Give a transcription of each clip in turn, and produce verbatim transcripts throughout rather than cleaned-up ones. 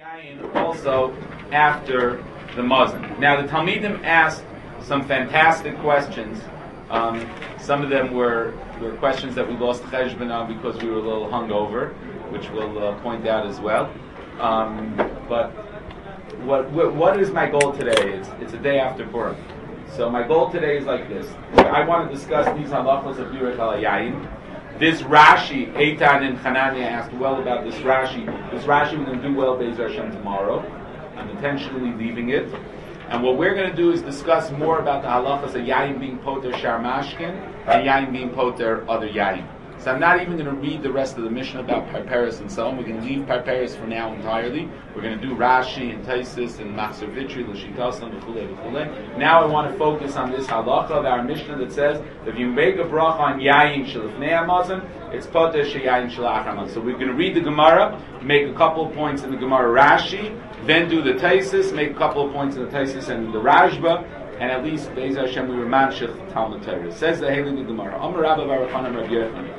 Yayin also after the Mazan. Now the Talmidim asked some fantastic questions. Um, some of them were, were questions that we lost cheshbon on because we were a little hungover, which we'll uh, point out as well. Um, but what, what what is my goal today? It's, it's a day after Purim. So my goal today is like this. I want to discuss these halachos of Yirech al Yayin. This Rashi, Eitan and Hanania asked well about this Rashi. This Rashi we're going to do well Be'ez Hashem tomorrow. I'm intentionally leaving it. And what we're going to do is discuss more about the halachas of Yayin being poter Shar Mashkin and Yayin being poter other Yayin. So I'm not even going to read the rest of the Mishnah about Parperis and so on. We're going to leave Parperis for now entirely. We're going to do Rashi and Taisis and Machzor Vitri, L'Shitasan, V'chulei, V'chulei. Now I want to focus on this halacha of our Mishnah that says if you make a bracha on Yayin Shalifnei Hamazon, it's Poter Sheyayin Shalach Hamazon. So we're going to read the Gemara, make a couple of points in the Gemara Rashi, then do the Taisis, make a couple of points in the Taisis and the Rashba, and at least Be'ez Hashem we were manshich Talmud Torah. Says the Heilig Gemara. Amar Rabba Bar Yochanan Rabbi Yochanan.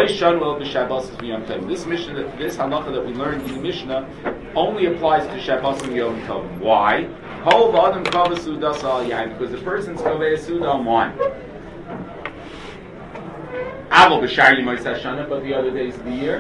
This Mishnah, this halacha that we learned in the Mishnah, only applies to Shabbos and Yom Tov. Why? Because the person's kaveh suda on wine. But the other days of the year,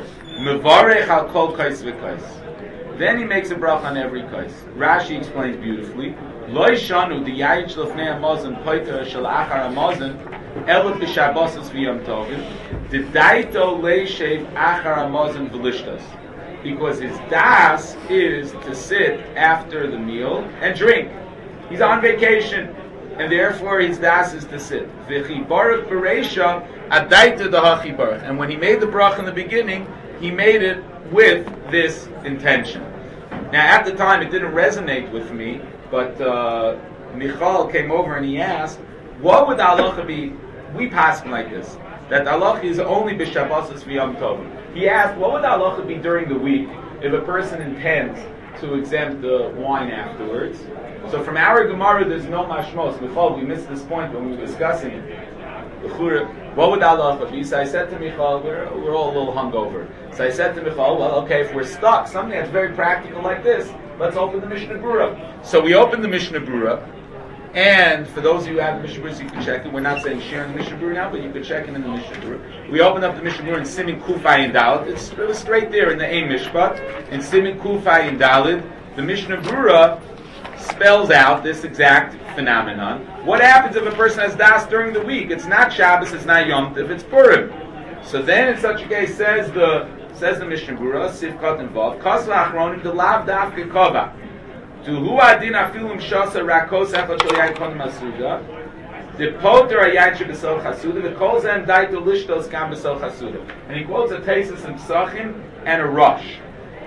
then he makes a bracha on every kais. Rashi explains beautifully. Lo yishanu the yayin shlofnei hamazon poiter shel achar hamazon elot b'shabbos v'yom tovim dedaito leishev achar hamazon v'lishtas, because his das is to sit after the meal and drink. He's on vacation, and therefore his das is to sit. V'chi baruch b'reisha adaita dahachi baruch, and when he made the bracha in the beginning, he made it with this intention. Now, at the time, it didn't resonate with me, but uh, Michal came over and he asked, what would the halacha be? We pass him like this, that the halacha is only b'shabbosos v'yom tovim. He asked, what would the halacha be during the week if a person intends to exempt the wine afterwards? So from our Gemara, there's no mashmos. Michal, we missed this point when we were discussing it. What would the halacha be? So I said to Michal, we're, we're all a little hungover. So I said to Michal, well, okay, if we're stuck, something that's very practical like this, let's open the Mishnah Berurah. So we opened the Mishnah Berurah, and for those of you who have the Mishnah Berurah, you can check it. We're not saying share in the Mishnah Berurah now, but you can check it in the Mishnah Berurah. We opened up the Mishnah Berurah in Simin Kufay and Daled. It's, it was straight there in the Ein Mishpat. In Simin Kufay and Daled, the Mishnah Berurah spells out this exact phenomenon. What happens if a person has das during the week? It's not Shabbos, it's not Yom Tov, it's Purim. So then, in such a case, says the says the Mishnah Berurah, Sivkot and Vav, Kasla Achronim the Lav Dafke Kova. To Hu Adin Afilum Shasa Rakos Echad Shel Yayin Kodim Hasuda. The Poter Ayayin Shebesol Chasuda. The Kol Zem Daito Lishtos Gam Besol Chasuda. And he quotes a Taisus and Psachim and a Rosh.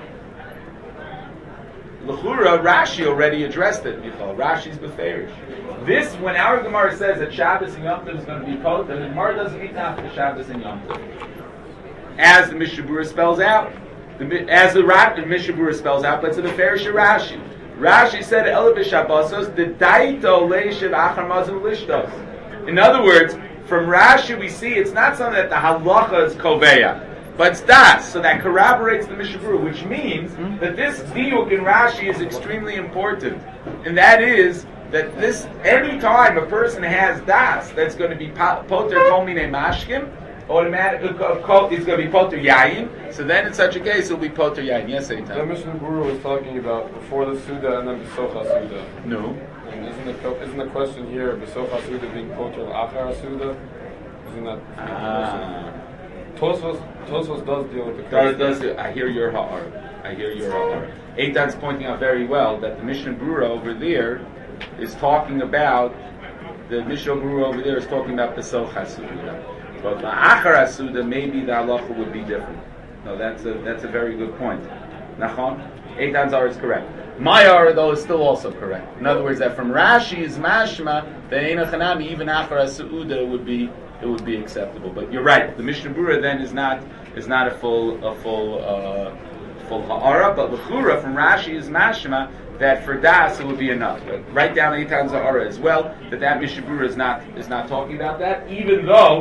L'chura, Rashi already addressed it, Michal. Rashi's beferish. This, when our Gemara says that Shabbos and Yom Tov is going to be poter, the Gemara doesn't mean after Shabbos and Yom Tov. As the Mishnah Berurah spells out, the, as the, the Mishnah Berurah spells out, but it's a beferish Rashi. Rashi said, "Ela b'Shabbosos the daito leishiv achar mazon lishtos." In other words, from Rashi we see it's not something that the halacha is koveya, but it's das, so that corroborates the Mishnah Berurah, which means that this diuk in Rashi is extremely important, and that is that this any time a person has das that's going to be poter kol minei mashkim, automatically it's going to be poter yayin. So then, in such a case, it'll be poter yayin. Yes, Eitan. The Mishnah Berurah was talking about before the suda and then b'socha suda. No. And isn't the isn't the question here b'socha suda being poter l'achar suda? Isn't that? Ah. Tosfos Tosfos does deal with the does does do. I hear your ha'ar. I hear your ha'ar. Eitan's pointing out very well that the Mishnah Berurah over there is talking about the Mishnah Berurah over there is talking about the Socha Suda. But the Achar Suda, maybe the halacha would be different. No, that's a that's a very good point. Nachon? Eitan's R is correct. My R, though, is still also correct. In other words, that from Rashi's mashma, the Eina Chanami, even Achar Suda would be it would be acceptable. But you're right. The Mishnah Berurah then is not is not a full a full uh, full ha'ara, but l'chura from Rashi's mashma that for das it would be enough. But write down Eitan's ha'ara as well that that Mishnah Berurah is not is not talking about that, even though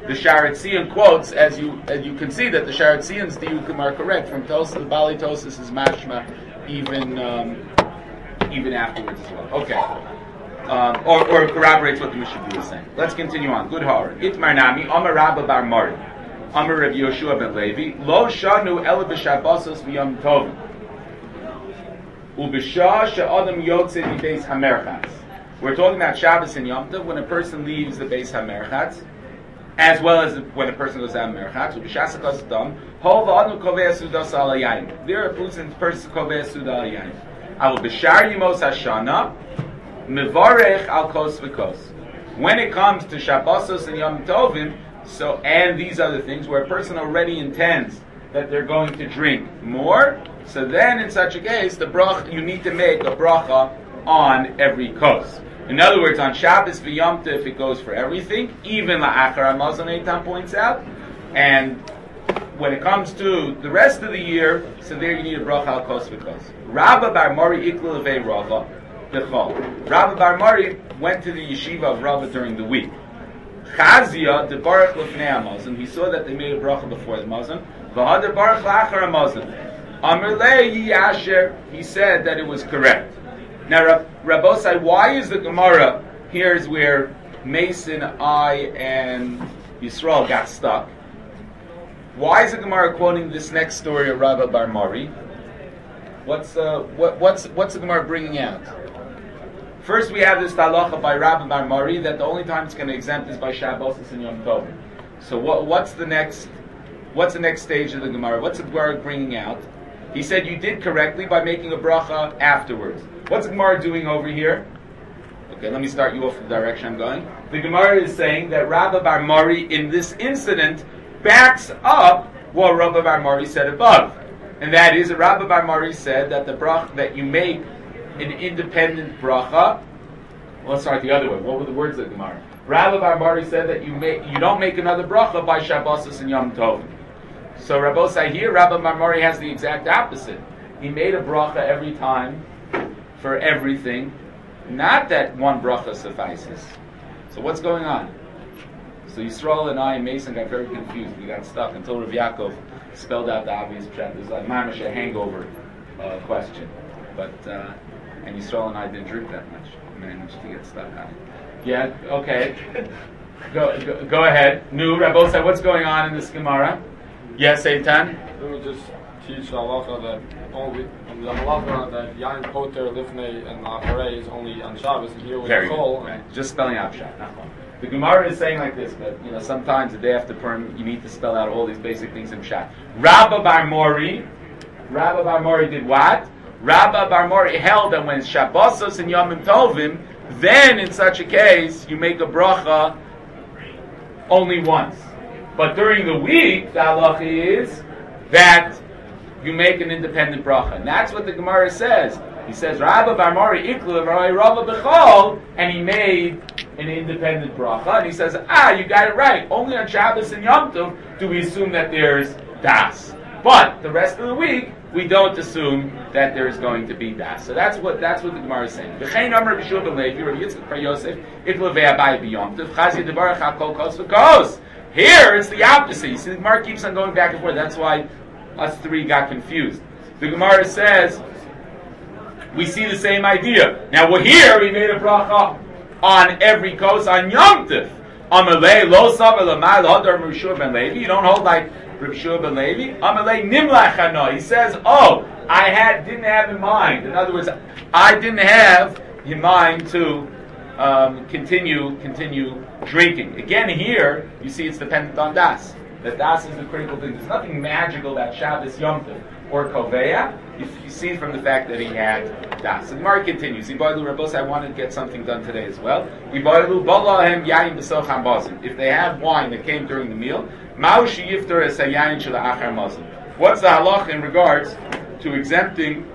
the Sharetzian quotes, as you as you can see, that the Sharetzian's diukim are correct. From Tosis, the Bali Tosis is mashma, even um, even afterwards as well. Okay. Um, or, or corroborates what the Mishabur is saying. Let's continue on. Good horror. Itmar Nami, Amar Rabba Bar Mari, Amar Rabbi Yoshua ben Levi, Lo Shanu Ela B'Shabbosos V'Yom Tovim, U'B'Shah She'Adam Yotze V'Beis HaMerchatz. We're talking about Shabbos and Yom Tov when a person leaves the Beis HaMerchatz, as well as when a person goes out of Merchatz. U'B'Shas HaKos Dam, Hol V'Adnu Kovei Sudas Al Hayayim. There are persons Kovei Sudas Al Hayayim. Aval B'Shar Yimos HaShana, Mevarech al kos v'kos. When it comes to Shabbosos and Yom Tovim, so and these other things where a person already intends that they're going to drink more, so then in such a case, the brach you need to make a bracha on every kos. In other words, on Shabbos v'Yom Tov, it goes for everything, even la'achar hamazon, Eitan points out, and when it comes to the rest of the year, so there you need a bracha al kos v'kos. Rabba bar Mari iklu levei Rava. Rabba Bar Mari went to the yeshiva of Rabba during the week. Chazia de Baruch Lefnei Hamazon. He saw that they made a bracha before the Mazon. V'hadar Baruch La'achar Hamazon. Amar Lei Yasher. He said that it was correct. Now, Rabbosai, why is the Gemara? Here's where Mason, I, and Yisrael got stuck. Why is the Gemara quoting this next story of Rabba Bar Mari? What's uh, what, what's what's the Gemara bringing out? First, we have this halacha by Rabbi Bar Mari that the only time it's going to exempt is by Shabbos and Yom Tov. So, what, what's the next? What's the next stage of the Gemara? What's the Gemara bringing out? He said you did correctly by making a bracha afterwards. What's the Gemara doing over here? Okay, let me start you off the direction I'm going. The Gemara is saying that Rabbi Bar Mari in this incident backs up what Rabbi Bar Mari said above, and that is that Rabbi Bar Mari said that the bracha that you make an independent bracha. Well, let's start the other way. What were the words of the Gemara? Rabbi Bar Mari said that you make you don't make another bracha by Shabbosos and Yom Tov. So Rabbosai here, Rabbi Bar Mari has the exact opposite. He made a bracha every time for everything. Not that one bracha suffices. So what's going on? So Yisrael and I and Mason got very confused. We got stuck until Rav Yaakov spelled out the obvious pshat. It was like mamish a hangover uh, question. But uh, and Yisrael and I didn't drink that much. We managed to get stuck on it. Yeah, okay. go, go go ahead. Nu, Rabbosai, what's going on in this Gemara? Yes, Eitan? Let me just teach the halacha that only the halacha that Yain Poter Lifnei and Acharei is only on Shabbos, and here with Very Chol. good. Right. Just spelling out pshat, not one. The Gemara is saying like this, but you know sometimes the day after Purim you need to spell out all these basic things in pshat. Rabba Bar Mori, Rabba Bar Mori did what? Rabba Bar Mori held that when Shabbosos and Yom Tovim, then in such a case you make a bracha only once. But during the week, the halacha is that you make an independent bracha. And that's what the Gemara says. He says, Rabba Bar Mori iklu Rabba Bechol, and he made an independent bracha. And he says, ah, you got it right. Only on Shabbos and Yom Tov do we assume that there's das. But the rest of the week, we don't assume that there is going to be das. So that's what that's what the Gemara is saying. V'chein Amar B'Shua ben Levi, Rav Yitzchak Bar Yosef, iklu ve'abai b'Yom Tov, Chazi devarach hakol kos v'kos. Here, it's the opposite. You see, the Gemara keeps on going back and forth. That's why us three got confused. The Gemara says, we see the same idea. Now, we're here, we made a bracha on every kos on Yom Tov. Amalei lo savar l'may l'hadar Rav Shua ben Levi. You don't hold like Rav Shua ben Levi. Amalei nimlach hano. He says, oh, I had didn't have in mind. In other words, I didn't have in mind to um, continue continue drinking. Again, here you see it's dependent on das. That das is the critical thing. There's nothing magical about Shabbos Yom Tov or Koveya. You, you see from the fact that he had das. And the Gemara continues. Ibaylu Rabbos, I wanted to get something done today as well. Ibaylu balahem yayin b'soch hamazon. If they have wine that came during the meal, ma'ushi yifter es hayayin shel achar mazon. What's the halach in regards to exempting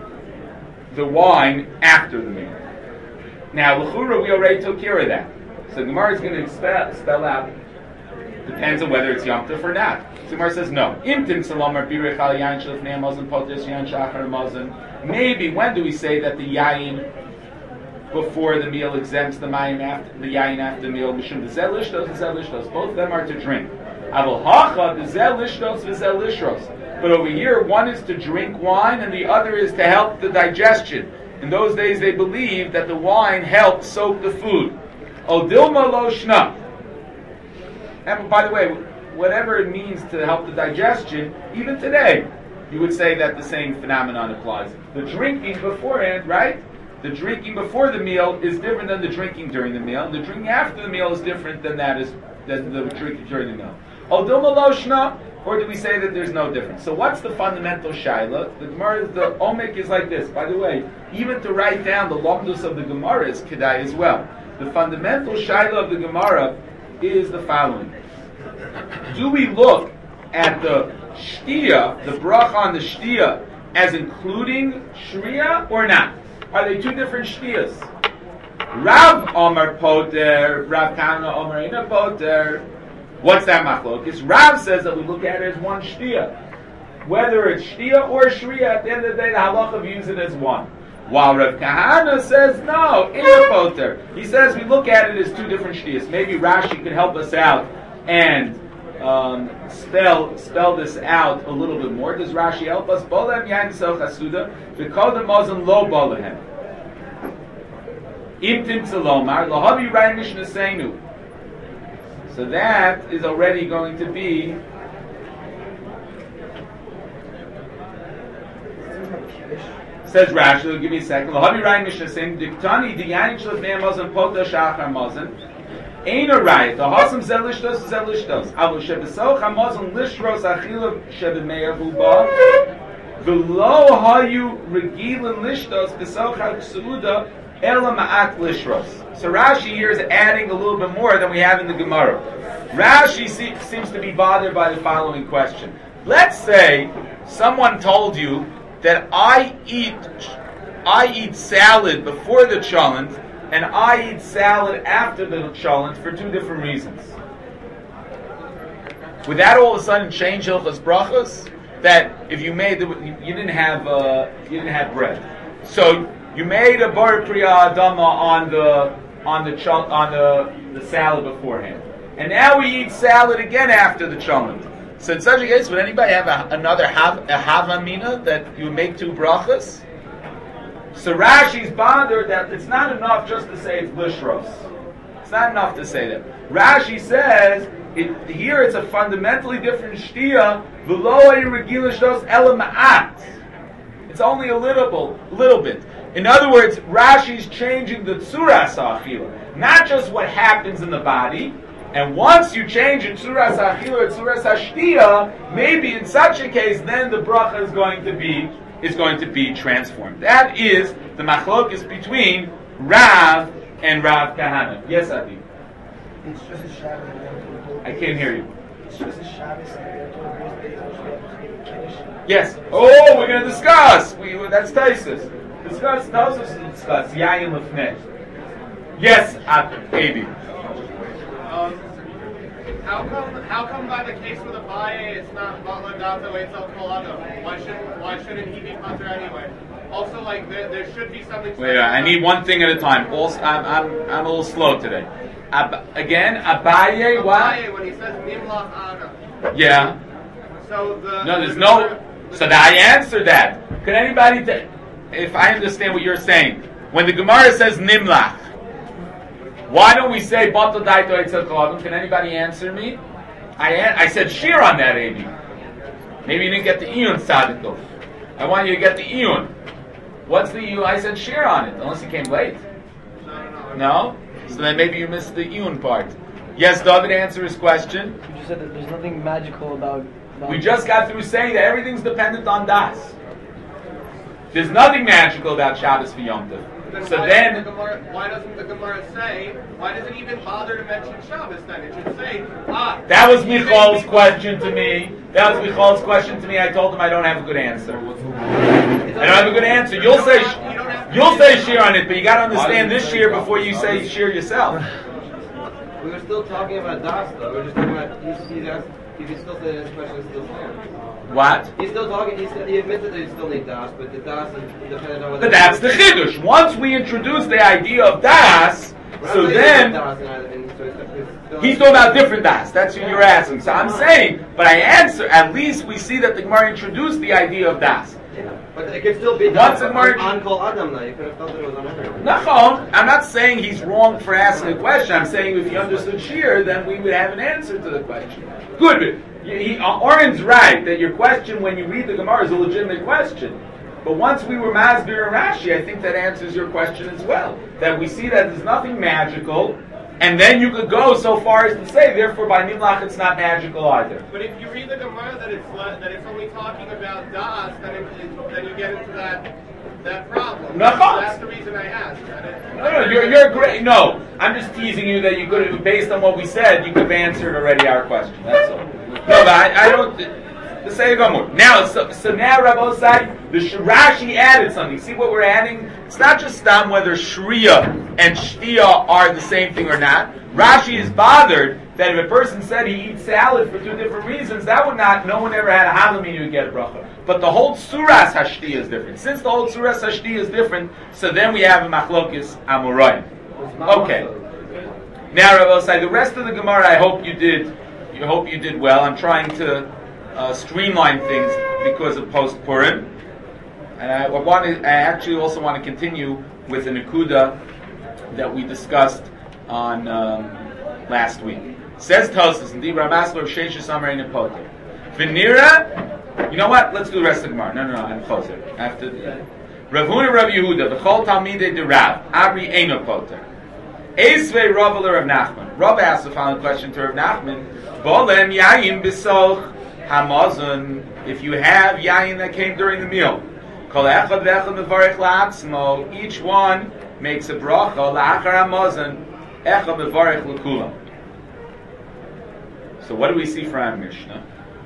the wine after the meal? Now, l'chura, we already took care of that. So the Gemara is going to spell, spell out. Depends on whether it's Yom Tov or not. So the Gemara says no. Imtim salomar birech al yayin shel lefnei hamazon potes yayin shachar hamazon. Maybe when do we say that the yayin before the meal exempts the mayim after the yain after the meal. Mishum v'zeh lishtos v'zeh lishtos. Both of them are to drink. Aval hacha v'zeh lishtos v'zeh lishros. But over here, one is to drink wine and the other is to help the digestion. In those days, they believed that the wine helped soak the food. Odilma lo shna. And by the way, whatever it means to help the digestion, even today, you would say that the same phenomenon applies. The drinking beforehand, right? The drinking before the meal is different than the drinking during the meal. And the drinking after the meal is different than that is than the drinking during the meal. Odilma lo shna. Or do we say that there's no difference? So what's the fundamental shaila? The Gemara, the omek is like this. By the way, even to write down the lomdus of the Gemara is kedai as well. The fundamental shaila of the Gemara is the following. Do we look at the shtia, the bracha on the shtia, as including shriya or not? Are they two different shtiyas? Rav Omer Poter, Rav Kana Omer Eina Poter. What's that machlokes? Rav says that we look at it as one shtia. Whether it's shtia or shriya, at the end of the day, the halacha views it as one. While Rav Kahana says, no, Eina Poter. He says we look at it as two different shtiyas. Maybe Rashi could help us out and um, spell spell this out a little bit more. Does Rashi help us? Bolem yain sel chasuda, v'kodem mazon lo bolehem. Im timtze lomar, lahavi rai mishnasenu. So that is already going to be says Rashi. Give me a second. Lahavi rai mishnasenu diktani diyayin shlef ne'amazon pota shachar mazon. Ein a rayit. The hasam zel lishtos zel lishtos. Avu shebesoch hamazon lishros achilav shebemeir huba. V'lo hayu regilin lishtos besoch ha'ksuda ela ma'at lishros. So Rashi here is adding a little bit more than we have in the Gemara. Rashi see, seems to be bothered by the following question. Let's say someone told you that I eat I eat salad before the cholent and I eat salad after the cholent for two different reasons. Would that all of a sudden change Hilchos Brachos? That if you made the, you didn't have uh, you didn't have bread, so you made a bar priya adama on the on the chol- on the, the salad beforehand, and now we eat salad again after the cholent. So in such a case, would anybody have a, another hav, a havamina that you would make two brachas? So Rashi's bothered that it's not enough just to say it's lishros. It's not enough to say that. Rashi says it, here it's a fundamentally different shtia. V'lo regila shtos ela ma'at. It's only a little, little bit. In other words, Rashi's changing the tzuras ha'achila, not just what happens in the body. And once you change it tzuras ha'achila, tzuras ha'shtia, maybe in such a case, then the bracha is going to be is going to be transformed. That is the machlokes between Rav and Rav Kahana. Yes, Adi. It's just a Shabbos. I can't hear you. It's just a Shabbos. Yes. Oh, we're going to discuss. We, that's Taisus. Discuss. Taisus to discuss. Yayin lefnei. Yes, Adi. Um, how come? How come by the case with Abaye it's not Batla Data Eitzel Kolado? Why should Why shouldn't he be Pater anyway? Also, like there, there should be something. Wait, I need one thing at a time. Also, I'm I'm, I'm a little slow today. Ab- again, Abaye. What? Abaye when he says Nimlach Ana. Yeah. So the No, there's the, no. the, So that I answered that. Can anybody, t- if I understand what you're saying, when the Gemara says Nimlach, why don't we say Batal Daito Eitzel Kolavim? Can anybody answer me? I an- I said shir on that, A B. Maybe you didn't get the Iyun Tzadikov. I want you to get the Iyun. What's the Iyun? I said shir on it, unless you came late. No, no, no. No? So then maybe you missed the Iyun part. Yes, David, answer his question. You just said that there's nothing magical about. about We just got through saying that everything's dependent on Das. There's nothing magical about Shabbos for Yom Tov. Then So why then, doesn't the Gemara, why doesn't the Gemara say? Why does it even bother to mention Shabbos? Then it should say, ah. that was Michal's question to me. That was Michal's question to me. I told him I don't have a good answer. I don't have a good answer. You'll You say don't have- you don't have to you'll say say shir on it, but you got to understand this shir before you say shir yourself. We were still talking about Das, though. We were just talking about he's, he's asked, he can still say this question still stands. What? He's still talking. He's still, he admitted that he still need das, but the das is dependent on whether. But that's the chiddush. Once we introduce the idea of das, so then he's talking about different das. That's what you're asking. So I'm saying, but I answer. At least we see that the Gemara introduced the idea of das. Yeah, but it could still be Once das the on, Gemara on Kol Adam. Now you could have thought that it was on everyone. Nachon, I'm not saying he's wrong for asking a question. I'm saying if he understood Shir, then we would have an answer to the question. Good. He, uh, Oren's right that your question when you read the Gemara is a legitimate question. But once we were Masbir and Rashi, I think that answers your question as well. That we see that there's nothing magical, and then you could go so far as to say, therefore by Nimlach it's not magical either. But if you read the Gemara that it's le- that it's only talking about das, then it, it, then you get into that that problem. No, That's the reason I asked. That it, No, no, you're, you're great. No, I'm just teasing you that you could have, based on what we said, you could have answered already our question. That's all. No, but I, I don't. Let's say go more. Now, so, so now Rabbi said the Rashi added something. See what we're adding? It's not just stam whether shriya and shtia are the same thing or not. Rashi is bothered that if a person said he eats salad for two different reasons, that would not. No one ever had a halamini who would get a bracha. But the whole suras hashtia is different. Since the whole suras hashtia is different, so then we have a machlokis amorayim. Okay. Now, Rabbi said the rest of the Gemara. I hope you did. I hope you did well. I'm trying to uh, streamline things because of post Purim, and I, I want to. I actually also want to continue with the Nakuda that we discussed on um, last week. Says Tosfos, indeed, Ramasler of Sheshes Amar in Poter. Venira, you know what? Let's do the rest of the Gemara. No, no, no. I'm closer. After Rav Huna, Rav Yehuda, v'chol Talmidei de Rav, Abri Eino Poter. Eisvei Rav Rav Nachman. Rav asked the following question to Rav Nachman. Bolem yayin b'soch hamazon. If you have yayin that came during the meal, kol echad v'echad mevarich la'atzmo. Each one makes a bracha la'achar hamazon. Echad mevarich l'kulam. So what do we see from our Mishnah?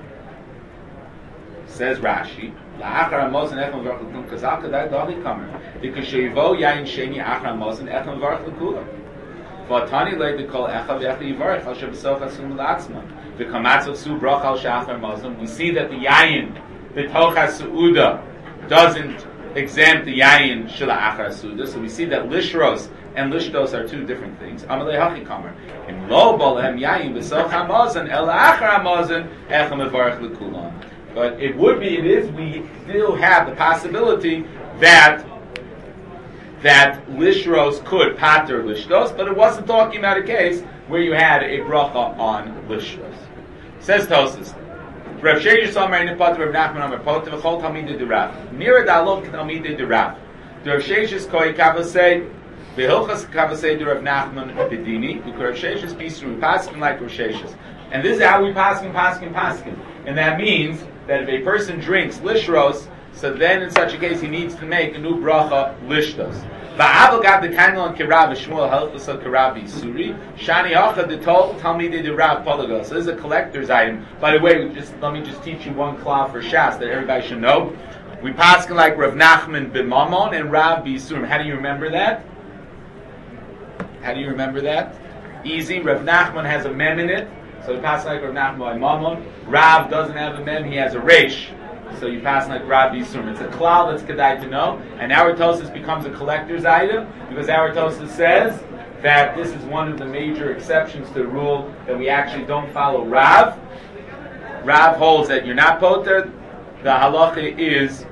Says Rashi, la'achar hamazon echad mevarich l'kulam. Kazal kadai dali kamer. Because sheyivo yayin sheni achar hamazon echad mevarich l'kulam. V'atani lei dekol echa v'echa yivarech al shebesoch asum l'atzma v'kamatzav su brach al shachar mazon. We see that the yayin b'tochas su'uda doesn't exempt the yayin shela achar su'uda. So we see that lishros and lishdos are two different things. Amalei hachi kamer im lo bolem yayin b'soch hamazon el achar hamazon echa mevarech l'kulam. But it would be, it is, we still have the possibility that that lishros could pater lishdos, but it wasn't talking about a case where you had a bracha on lishros. Says Tosfos, Rav Sheshes Amar in Poter Rav Nachman Amar Poter v'chol Talmidei de Rav. Nira da'alon Talmidei de Rav. The Rav Sheshes koi kavasei v'hilchas kavasei de Rav Nachman b'dini. Because Rav Sheshes pisru paskin like Rav Sheshes, and this is how we paskin paskin paskin, and that means that if a person drinks lishros, so then in such a case he needs to make a new bracha lishdos. Va'aval gab the kainlon kirav v'shmuel halchus kirav v'isuri shani acha the tol talmidei de Rav polagos. So this is a collector's item. By the way, we just let me just teach you one klal for Shas that everybody should know. We paskin like Rav Nachman b'mamon and Rav b'isurim. How do you remember that? How do you remember that? Easy. Rav Nachman has a mem in it, so we pass like Rav Nachman by mamon. Rav doesn't have a mem; he has a reish. So you pass like Rabbi Yisum. It's a cloud that's kedai to know. And our Tosfos becomes a collector's item because our Tosfos says that this is one of the major exceptions to the rule that we actually don't follow Rav. Rav holds that you're not poter. The halacha is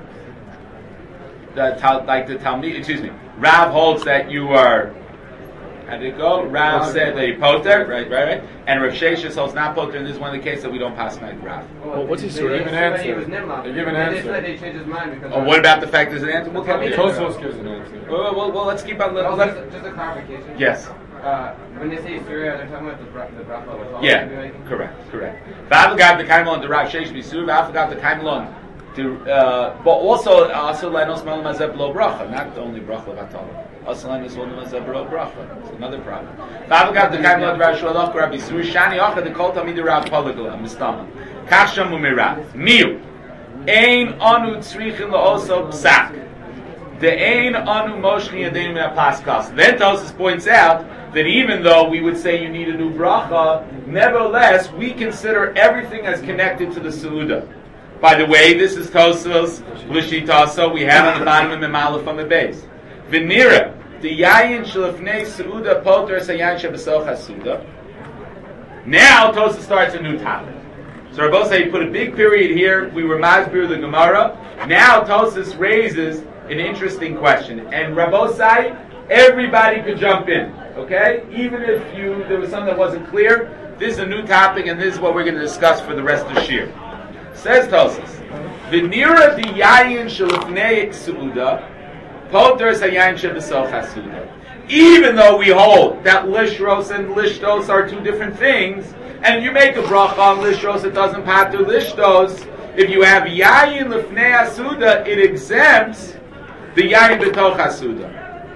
the like the Talmud. Excuse me. Rav holds that you are. How did it go? Rav said that he poter, right, right, right. And Rav Sheshes holds not poter, and this is one of the cases that we don't pass like Rav. Well, what's his story? They give an answer. They give an answer. They said they changed his mind because. Oh, what about the fact there's an answer? We'll come to Tosfos gives an answer. Well, well, well, let's keep on. Let, Well, let, just, just a clarification. yes. Uh, when they say Syria, they're talking about the bra- the bracha with all Yeah. Correct. Correct. V'avagav the kaimelon the Rav Sheshes b'isur. V'avagav the kaimelon to. Uh, but also also lenos malam azeb lo bracha. Not only bracha v'atol. Also lenos malam azeb lo bracha. It's another problem. V'avagav the kaimelon the Rav Shalach Rav b'isur. Shani acha the kol tamid Rav polagla mistama. Kacham u'mirav. Miu. Ein anu tzrichin la'oso psak. The ein anu moshni yadeinu min paskas. Then Tosfos points out that even though we would say you need a new bracha, nevertheless we consider everything as connected to the seuda. By the way, this is Tosfos L'Shitaso. We have on the bottom of the Malaf on the base. V'nira the yayin shlefnei suuda poter sayan shebesoch hasuda. Now Tosfos starts a new topic. So Rabbi say he put a big period here. We were masbir the Gemara. Now Tosfos raises an interesting question, and Rabbi say everybody could jump in. Okay, even if you there was something that wasn't clear. This is a new topic, and this is what we're going to discuss for the rest of the year. Says Tosfos, "V'nira the yayin shelifnei suuda, poter sayan shebesoch hasuda." Even though we hold that lishros and lishtos are two different things, and you make a bracha on lishros, it doesn't pater lishtos. If you have yayin lifnei hasuda, it exempts the yayin betoch hasuda.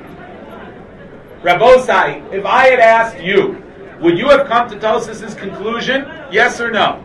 Rabbosai, if I had asked you, would you have come to Tosfos' conclusion? Yes or no?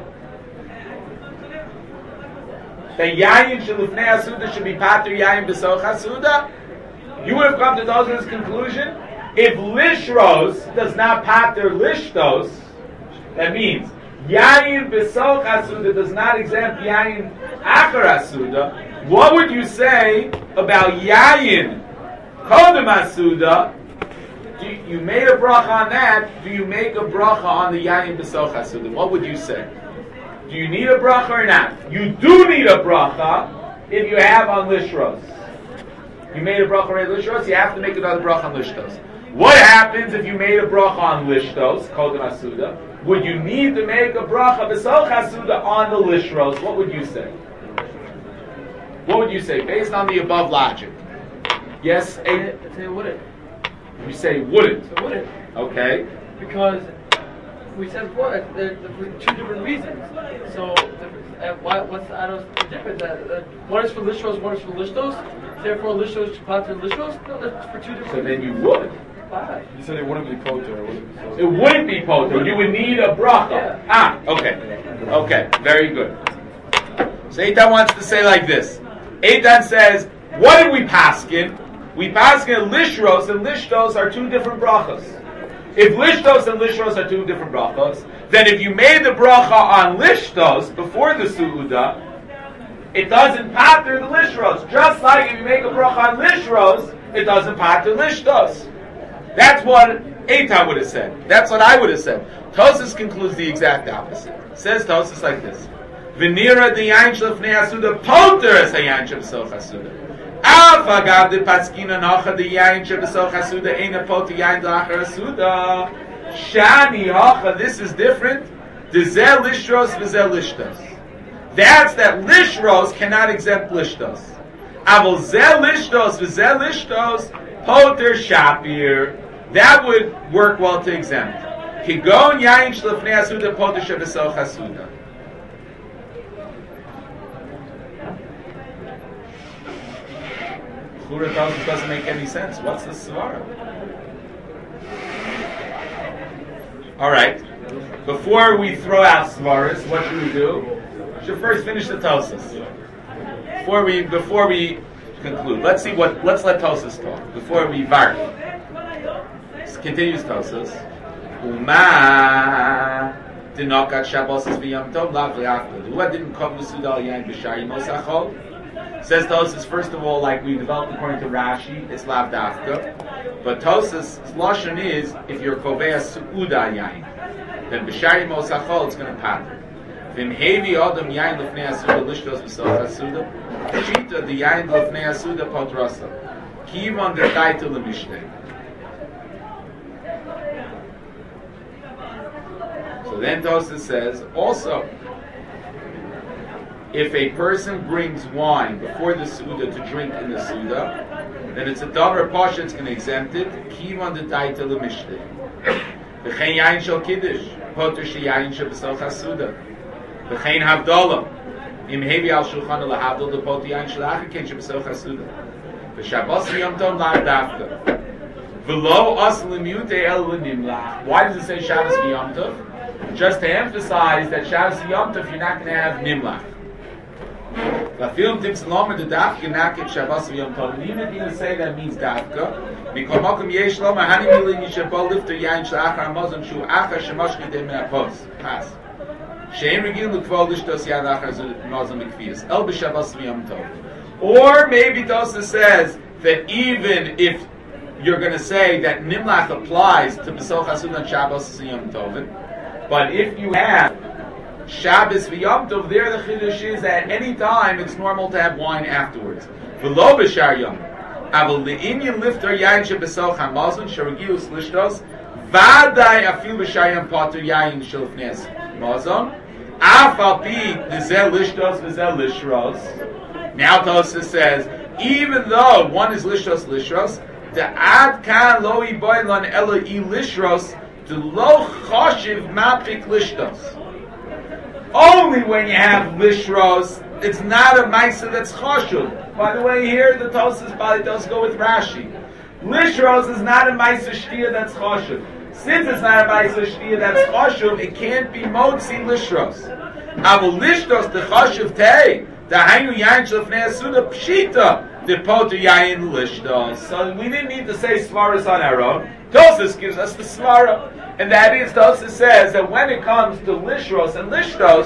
That yayin shelufnei hasuda should be pater yayin b'soch hasuda? You would have come to Tosfos' conclusion? If lishros does not pater lishtos, that means yayin b'soch hasuda does not exempt yayin achar hasuda, what would you say about yayin kodem hasuda? Do you, you made a bracha on that. Do you make a bracha on the yayin b'soch hasuda? What would you say? Do you need a bracha or not? You do need a bracha if you have on lishros. You made a bracha on lishros, you have to make another bracha on lishtos. What happens if you made a bracha on lishtos, kodem hasuda? Would you need to make a bracha b'soch hasuda on the lishros? What would you say? What would you say based on the above logic? Yes, a, It wouldn't. you say wouldn't. It wouldn't. Okay. Because we said before, that they're, they're for two different reasons. So, uh, why, what's the, I don't know, the difference? Uh, uh, one is for lishros, one is for lishtos. Therefore, lishtos to pater lishtos. No, that's for two different So reasons. then you would. Why? You said it wouldn't be poter. It wouldn't be It wouldn't be poter. You would need a bracha. Yeah. Ah, okay. Okay, very good. So Eitan wants to say like this. Eitan says, what did we paskin? We paskin lishros and lishtos are two different brachos. If lishtos and lishros are two different brachos, then if you made the bracha on lishtos before the suuda, it doesn't pater the lishros. Just like if you make a bracha on lishros, it doesn't pater lishtos. That's what Eitan would have said. That's what I would have said. Tosfos concludes the exact opposite. Says Tosfos like this: V'nira the yain shlefnei hasuda poter es hayayin shebesoch hasuda. Af agav de paskina nacha the yain shebesoch hasuda eina poter yain d'achar hasuda. Shani hacha. This is different. D'zeh lishros v'zeh lishtos. That's that lishros cannot exempt lishtos. Avol zeh lishtos v'zeh lishtos poter shapir. That would work well to exempt. Kigon yain shlefnei hasuda poter shebesoch hasuda. Chura tells us doesn't make any sense. What's the svara? All right. Before we throw out svaras, what should we do? We should first finish the Tosfos. Before we before we conclude, let's see what. Let's let Tosfos talk before we var. Continues Tosfos. Uma dinokat Shabbos v'yam tov lav le'achad. Who didn't come to Sudal Yain b'shari mosachol? Says Tosfos, first of all, like we developed according to Rashi, it's lav dafka. But Tosfos' lashon is, if you're kovea suuda yain, then b'shari mosachol it's going to pater. V'imhevi adam yain lefnei asuda lishtos v'soch asuda. Shita the yain lefnei asuda potrasa. Kivan derkaita lemishnei. So then Tosfos says, also, if a person brings wine before the Suda to drink in the Suda, then it's a davar pasha, it's going to exempt it. Kivan the taita lemishtei. V'chein yain shel kiddush, poter she yain shel b'soch hasuda. V'chein havdalah, im hevi al shulchan lahavdol the poter yain shel achikin shel b'soch hasuda. V'shabbos v'yom tov la dafka. V'lo as l'miutei el l'nimlach. Why does it say Shabbos v'yom tov? Just to emphasize that Shabbos v'yom tov you're not going to have nimlach. Even if you say that means dafka, Shein regil l'kvol lishtos yain achar mazon mikfiyas. El b'shavas v'yom tov. Or maybe Tosa says that even if you're going to say that Nimlach applies to B'soch Hasud on Shabbos and Yom Tovin, but if you have Shabbos v'Yom Tov, there the Chiddush is that at any time it's normal to have wine afterwards. V'lo b'shar Yom. Aval le'inyan lifter yain shebesoch hamazon sheregius lishtos v'adai afil b'shar Yom pater yain shelfnes mazon afal pi d'zeh lishtos v'zeh lishros. Now Tosa says, even though one is lishros lishros, the ad kan lo iboylon elo I lishros, the lo choshiv mapik lishtos. Only when you have lishros, it's not a maisa that's choshuv. By the way, here the Tosa's body does go with Rashi. Lishros is not a maisa shtia that's choshuv. Since it's not a maisa shtia that's choshuv, it can't be motzi lishros. Aval lishtos the choshuv tei. The hainu yain shlefnei asuda pshita the poter yain lishtos. So we didn't need to say svaras on our own. Tosas gives us the svara, and that is Tosas says that when it comes to lishros and lishtos,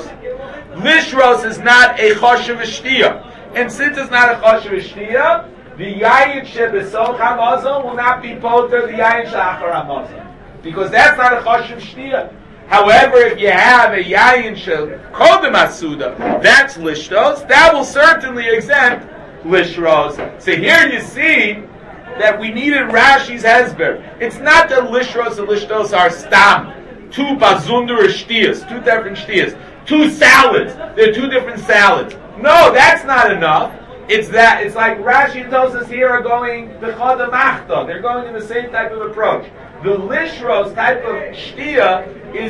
lishros is not a choshev shtia, and since it's not a choshev shtia, the yain shebesoch hamazon will not be poter the yain shachar hamazon, because that's not a choshev shtia. However, if you have a yayin shel kodem asuda, that's lishtos, that will certainly exempt lishros. So here you see that we needed Rashi's hesber. It's not that lishros and lishtos are stam, two bazunder shtiyas, two different shtiyas, two salads. They're two different salads. No, that's not enough. It's that it's like Rashi and Tosas here are going the chodem achta. They're going in the same type of approach. The lishros type of shtia is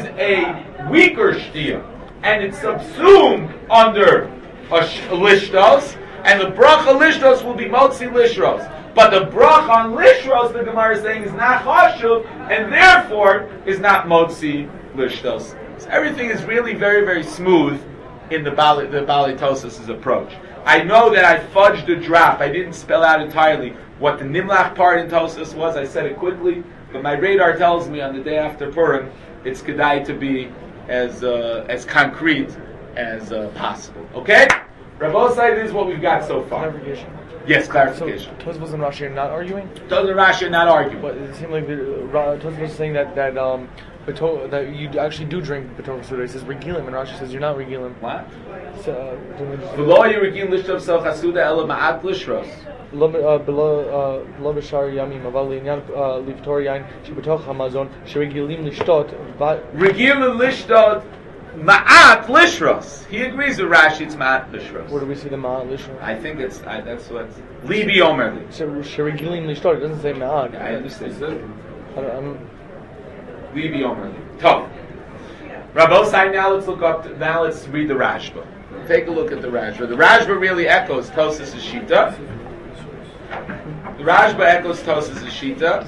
a weaker shtia, and it's subsumed under a sh- lishtos, and the bracha lishtos will be motzi lishros. But the bracha on lishros, the Gemara is saying, is not chashuv, and therefore is not motzi lishtos. So everything is really very, very smooth in the Bali, the Bali Tosas' approach. I know that I fudged a drop. I didn't spell out entirely what the Nimlach part in Tosas was. I said it quickly. But my radar tells me on the day after Purim, it's kedai to be as uh, as concrete as uh, possible. Okay? Rabosai, this is what we've got so far. Clarification. Yes, clarification. So Tosfos and Rashi are not arguing? Tosfos and Rashi are not arguing. But it seemed like the uh, Tosfos was saying that that um beto- that you actually do drink betoch suda. He says regilim, and Rashi says you're not regilim. What? So, uh, V'lo yirigim lishtav sel chasuda ela ma'at lishros. below below b'shar yamim aval l'inyan liftor yain shebetoch hamazon sheregilim lishtot. Regilim lishtot ma'at lishros. He agrees with Rashi. It's ma'at lishros. Where do we see the ma'at lishros? I think it's I, that's what Libi Omer. So sheregilim lishtot. It doesn't say ma'at. I understand. I don't, I don't, Libi Omer. Top. Rabosai, now let's look up. To, now let's read the Rashba. Take a look at the Rashba. The Rashba really echoes Tosas' Shita. The Rashba echoes Tosas' Shita.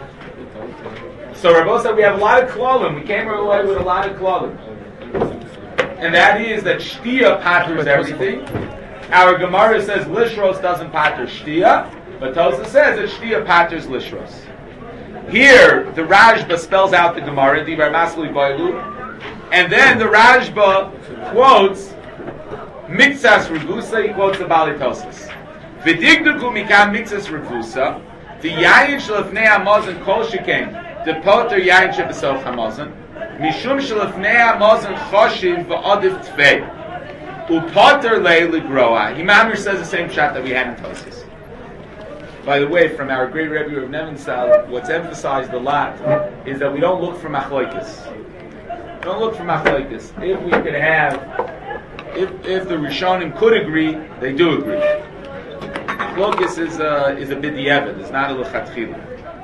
So Rabosai, we have a lot of klolim. We came away with a lot of klolim, and that is that Shtia patters everything. Our Gemara says Lishros doesn't patter Shtia, but Tosas says that Shtia patters Lishros. Here, the Rashba spells out the Gemara, Dibar Masli Boilu. And then the Rashba quotes Mitzas Revusa, he quotes the Bali Tosas. V'digduku mikam Mitzas Revusa, the Yayin Shalafnei Hamazon Kol Sheken, the Poter Yayin Shebesoch Hamazon, Mishum Shalafnei Hamazon Choshiv V'Odif Tvei, Upoter Lei Ligroa. Imamir says the same shot that we had in Tosas. By the way, from our great Rebbe of Nevensal, what's emphasized a lot is that we don't look for machlokes. Don't look for machlokes. If we could have, if if the Rishonim could agree, they do agree. Machlokes is a is a b'diavad. It's not a lechatchila.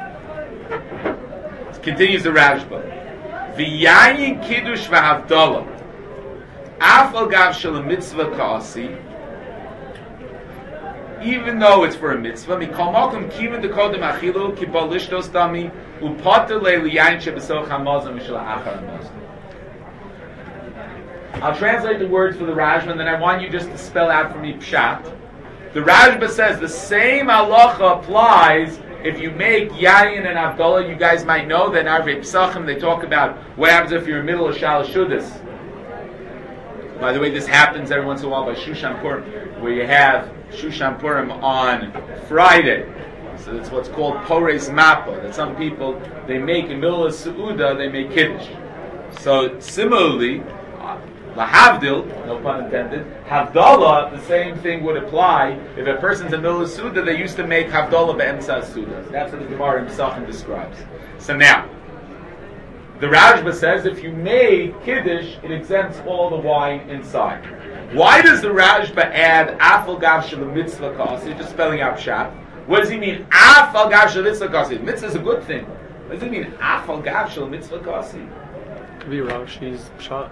Continues the Rashba. V'yayin kiddush v'havdalah. Af al gav shel mitzvah ka'asi. Even though it's for a mitzvah, mikol makom kiven dekodem achilu kibal lishtos dami upater le'liyayin shebesoch hamazon mishel achar hamazon. I'll translate the words for the Rashba, and then I want you just to spell out for me pshat. The Rashba says the same halacha applies if you make yayin and avdallah. You guys might know that in Arvei Pesachim they talk about what happens if you're in the middle of Shalosh Shudas. By the way, this happens every once in a while by Shushan Purim, where you have Shushan Purim on Friday. So that's what's called Pores Mappa. That some people, they make in middle of Seudah, they make Kiddush. So similarly, Lahavdil, no pun intended, Havdalah, the same thing would apply. If a person's in the middle of Seudah, they used to make Havdalah Be'emsa Seudah. That's what the Gemara himself describes. So now, the Rajba says if you made Kiddush, it exempts all the wine inside. Why does the Rajba add Afal Gav Shel Mitzvah Kasi? You're just spelling out Pshat. What does he mean? Afal Gav Shel Mitzvah Kasi. Mitzvah is a good thing. What does it mean? Afal Gav Shel Mitzvah Kasi. Could be Rashi's Pshat.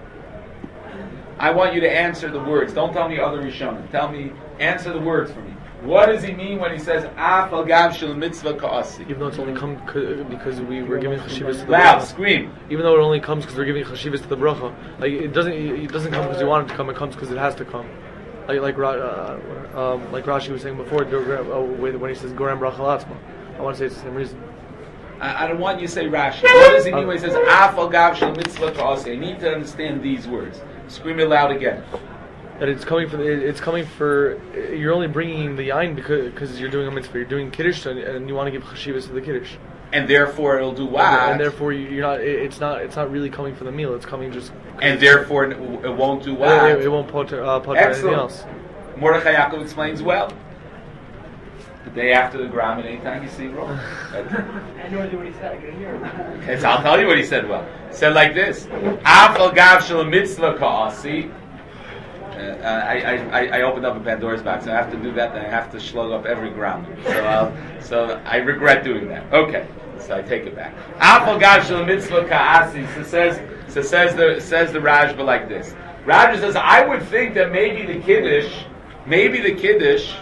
I want you to answer the words. Don't tell me other Rishonim. Tell me, answer the words for me. What does he mean when he says Afal Gav Shel Mitzvah Kasi? Even though it's only come c- because we were giving chashivas to the Loud, bracha. scream. Even though it only comes because we're giving chashivas to the bracha. Like it doesn't, it doesn't come because you want it to come. It comes because it has to come. Like like uh, um, like Rashi was saying before, when he says Gorem Bracha Latzma. I want to say it's the same reason. I, I don't want you to say Rashi. What does he mean when he says Afal Gav Shel Mitzvah Kasi? I need to understand these words. Scream it loud again. That it's coming for the, it's coming for you're only bringing the yain because because you're doing a mitzvah, you're doing kiddush and, and you want to give chashivas to the kiddush, and therefore it'll do what? And, and therefore you're not. It's not. It's not really coming for the meal. It's coming just. And therefore it won't do what? It, it won't potter uh, potter anything else. Mordechai Yaakov explains well. The day after the gram, and anytime you see wrong. I know what he said. I can hear him. Okay, so I'll tell you what he said well. He said like this: Afal Gav Shel Mitzvah Ka'asi. Uh, I, I, I opened up a Pandora's box, so I have to do that, then I have to slug up every ground. So I'll, so I regret doing that. Okay, so I take it back. Afal Gav Shel Mitzvah Ka'asi. So says, so says the says the Rajba like this. Rajba says, I would think that maybe the Kiddush, maybe the Kiddush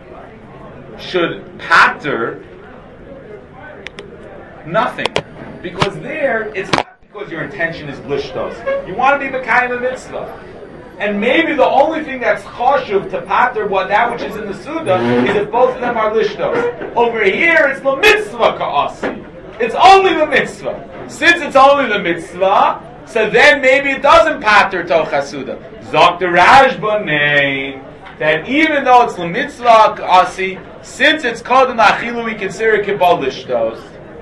should patter nothing, because there it's not because your intention is lishtos. You want to be Mekayim a mitzvah. And maybe the only thing that's chashuv to pater what that which is in the Suda is if both of them are lishtos. Over here, it's the mitzvah ka'asi. It's only the mitzvah. Since it's only the mitzvah, so then maybe it doesn't pater tocha Suda. Zok the Rajba name that even though it's the mitzvah ka'asi, since it's called an achilu, we consider it kibbal lishtos.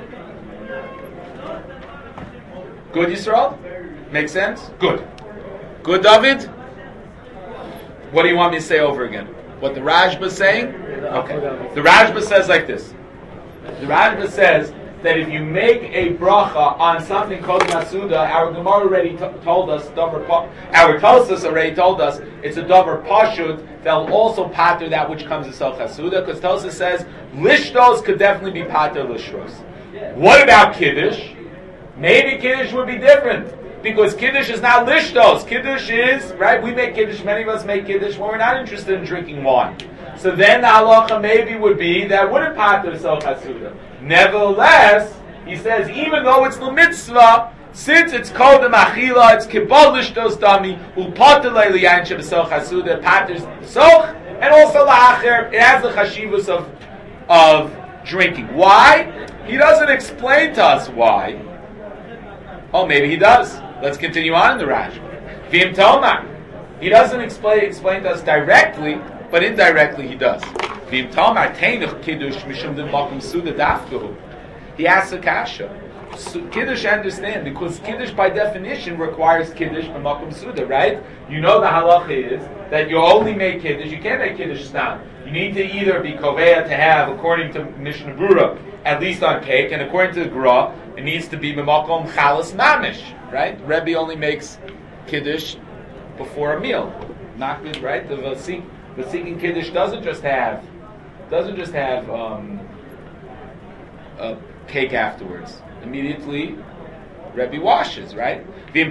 Good, Yisrael? Make sense? Good. Good, David? What do you want me to say over again? What the Rajba is saying? Okay. The Rajba says like this. The Rajba says that if you make a bracha on something called Masuda, our Gemara already t- told us, davar pa- our Tosas already told us, it's a davar pashut, they'll also pater that which comes in Soch HaSuda, because Tosas says, lishtos could definitely be pater lishros. What about Kiddush? Maybe Kiddush would be different. Because Kiddush is not lishtos. Kiddush is, right, we make Kiddush, many of us make Kiddush when we're not interested in drinking wine. So then the halacha maybe would be that wouldn't pater Soch HaSuda. Nevertheless, he says, even though it's the mitzvah, since it's called the machila, it's kibbal lishtos dami, upater le'liyan shebesoch HaSuda, paters soch, and also la'acher, it has the chashivus of, of drinking. Why? He doesn't explain to us why. Oh, maybe he does. Let's continue on in the Rashi. V'im Tomar. He doesn't explain explain to us directly, but indirectly he does. V'im Tomar teinuch kiddush mishum den makom suda dafkahu. He asks a kasha. So, kiddush, I understand, because kiddush by definition requires kiddush from makom suda, right? You know the halacha is that you only make kiddush. You can't make kiddush stam. You need to either be koveya to have, according to Mishnah Brura, at least on cake, and according to the Gra, it needs to be b'makom chalas mamish, right? Rebbe only makes kiddush before a meal, not good, right? The vasik, vasikin kiddush doesn't just have doesn't just have um, a cake afterwards. Immediately, Rebbe washes, right? So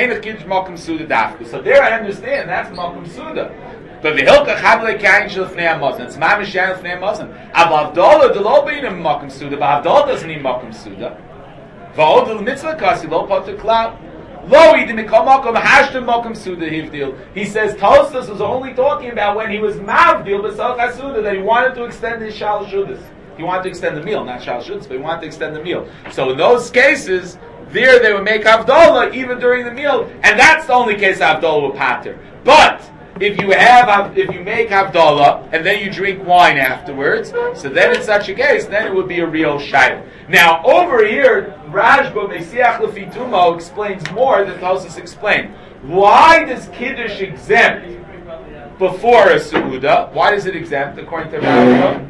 there I understand that's makom suda. But the hilka chavle kain shel fnei hamazon. It's mamish yan fnei hamazon. Av avdola delo b'inem makom suda, but avdola doesn't need makom suda. Va'od the mitzvah kasi lo poter klal. Lo idim mikol makom hashtem makom suda hivdil. He says Tosfos was only talking about when he was mavdil b'soch hasuda, that he wanted to extend his shal shudas. He wanted to extend the meal, not shal shudas, but he wanted to extend the meal. So in those cases, there they would make Havdalah even during the meal, and that's the only case Havdalah would pater. But if you have, if you make Havdalah and then you drink wine afterwards, so then in such a case, then it would be a real shayla. Now over here, Rashba Mesiach Lefi Tumo explains more than Tosas explained. Why does Kiddush exempt before a Su'uda? Why does it exempt according to Rashba?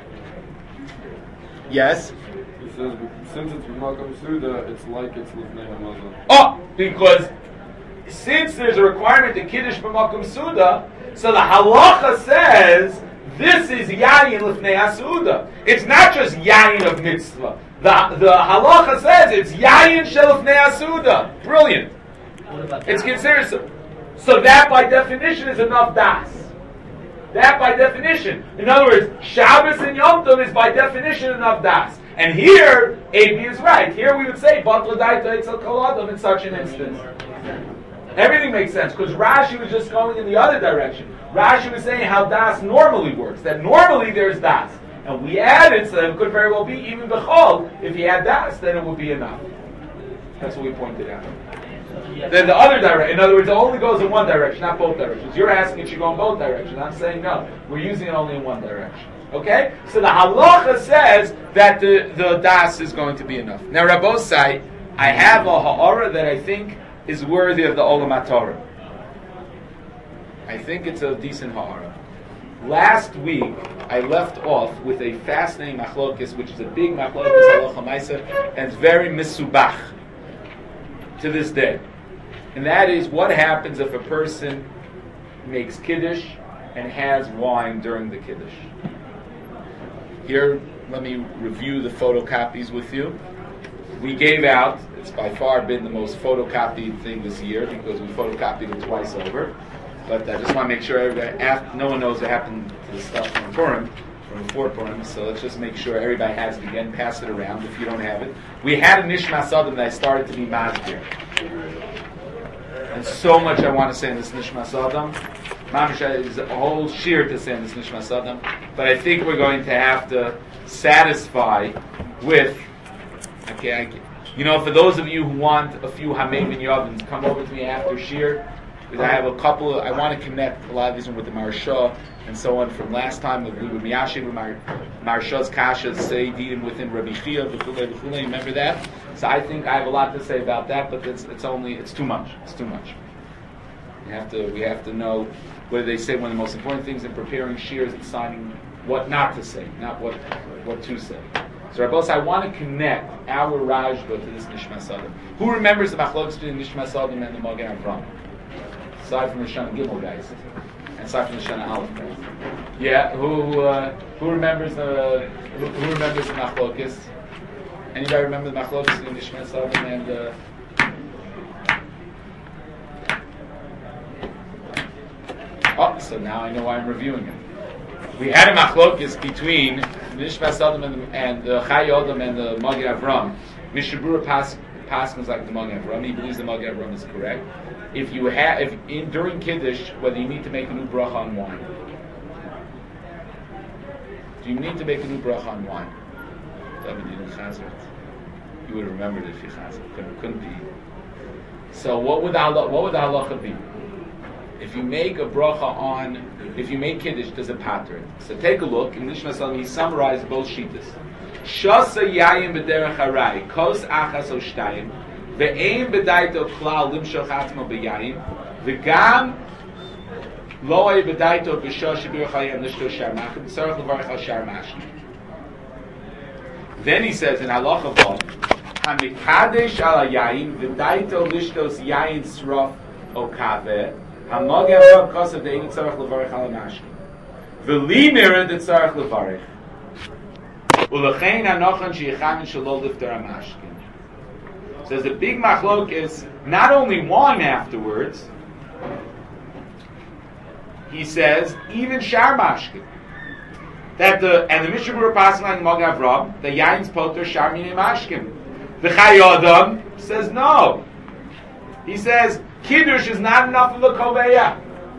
Yes? It says, since it's B'makam Suda, it's like it's Lifnei HaMazon. Oh, because since there's a requirement to Kiddush B'makom Suda, so the halacha says this is Yayin Lifnei HaSuda. It's not just Yayin of Mitzvah. The, the halacha says it's Yayin Shel Lifnei HaSuda. Brilliant. It's considered so. So that by definition is enough das. That by definition. In other words, Shabbos and Yom Tov is by definition enough das. And here, A B is right. Here we would say, Bat L'daita Eitzel Kol Adam in such an instance. Everything makes sense, because Rashi was just going in the other direction. Rashi was saying how das normally works. That normally there's das. And we added, so it could very well be even B'chol. If you had das, then it would be enough. That's what we pointed out. Then the other direction, in other words, it only goes in one direction, not both directions. You're asking it should go in both directions. I'm saying no. We're using it only in one direction. Okay? So the halacha says that the, the das is going to be enough. Now Rabbosai, I have a ha'ara that I think is worthy of the Olam HaTorah. I think it's a decent ha'ara. Last week, I left off with a fascinating machlokes, which is a big machlokes halacha ma'aser, and it's very misubach to this day. And that is what happens if a person makes kiddush and has wine during the kiddush. Here, let me review the photocopies with you. We gave out, it's by far been the most photocopied thing this year because we photocopied it twice over. But I just want to make sure everybody, after, no one knows what happened to the stuff from Purim, from before Purim, so let's just make sure everybody has it again, pass it around if you don't have it. We had a Nishmas Adam that I started to be masbir. And so much I want to say in this Nishmas Adam. Mamish is a whole sheer to say in this Nishmas Adam. But I think we're going to have to satisfy with, okay, I, you know, for those of you who want a few Hamei Yavins, come over to me after Shir. Because I have a couple of, I want to connect a lot of these with the Maharsha and so on from last time with Rabbi Miyashiv, Maharsha's Kasha, Seidim within Rabbi Chia, V'chulei, V'chulei, remember that? So I think I have a lot to say about that, but it's, it's only, it's too much. It's too much. We have to, we have to know whether they say one of the most important things in preparing Shir is deciding what not to say, not what what to say. So Rabbos, I want to connect our Rajba to this Nishmas Adam. Who remembers the Machlokes between Nishmas Adam and the Magen Avraham? Aside from the Shana Gimel guys, and aside from the Shana Aleph guys. Yeah, who uh, who remembers the who, who remembers the Machlokes? Anybody remember the Machlokes between Nishmas Adam and? Uh, Oh, so now I know why I'm reviewing it. We had a machlokes between Nishmas Adam and, and the Chai Adam and the Magen Avraham. Mishabura pas passes like the Magen Avraham. He believes the Magen Avraham is correct. If you have, if in during Kiddush, whether you need to make a new bracha on wine, do you need to make a new bracha on wine? David, you didn't chazer it. You would have remembered it if you chazer it. Couldn't, couldn't be. So what would the halacha, what would the halacha be? If you make a bracha on, if you make kiddush, does it pater it? So take a look. In Nishmas Adam, he summarized both shitas. Shasa yayin b'derech harai, kos achas o shtayim, ve'ein b'daito klal limshoch atzmo b'yayin, ve'gam lo'ay b'daito b'shah shebirach hayam nishto sharmachim, tzarech levarech al sharmashim. Then he says in halacha vav, hamikadesh al yayin, v'daito lishtos yayin srof o kaveh, Hamageh Avraham Kosav De'ini Tzarech Levarech Al HaMashkin V'li Mirad Tzarech Levarech U'lechein Hanochan Sheyichamin Shelo Lifter HaMashkin. So there's a big machlok is not only wine afterwards, he says, even Shar Mashkin. That the, and the Mishnah Berurah passing like Hamageh Avraham, the Yayin's Poter Shar Minei Mashkin. The Chai Adam says no. He says, Kiddush is not enough of a koveya.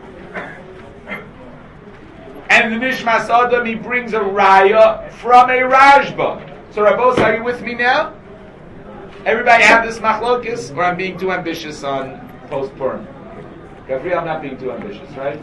And the Nishmas Adam, he brings a raya from a Rashba. So Rabbos, are you with me now? Everybody have this machlokes, or I'm being too ambitious on post-Purim? Gabriel, I'm not being too ambitious, right?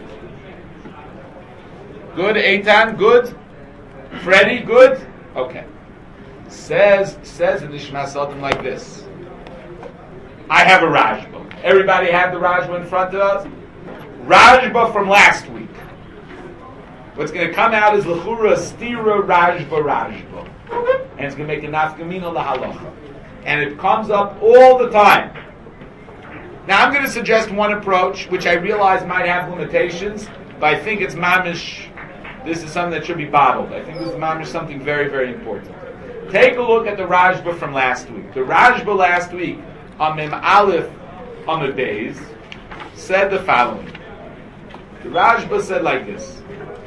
Good, Eitan, good. Freddie, good. Okay. Says says the Nishmas Adam like this. I have a Rajba. Everybody have the Rajba in front of us? Rajba from last week. What's going to come out is L'chura Stira Rajba Rajba. And it's going to make a Nafkamina Lahalacha. And it comes up all the time. Now I'm going to suggest one approach, which I realize might have limitations, but I think it's mamish. This is something that should be bottled. I think this is mamish something very, very important. Take a look at the Rajba from last week. The Rajba last week, Amim Aleph Amud Beis, said the following. The Rajba said like this.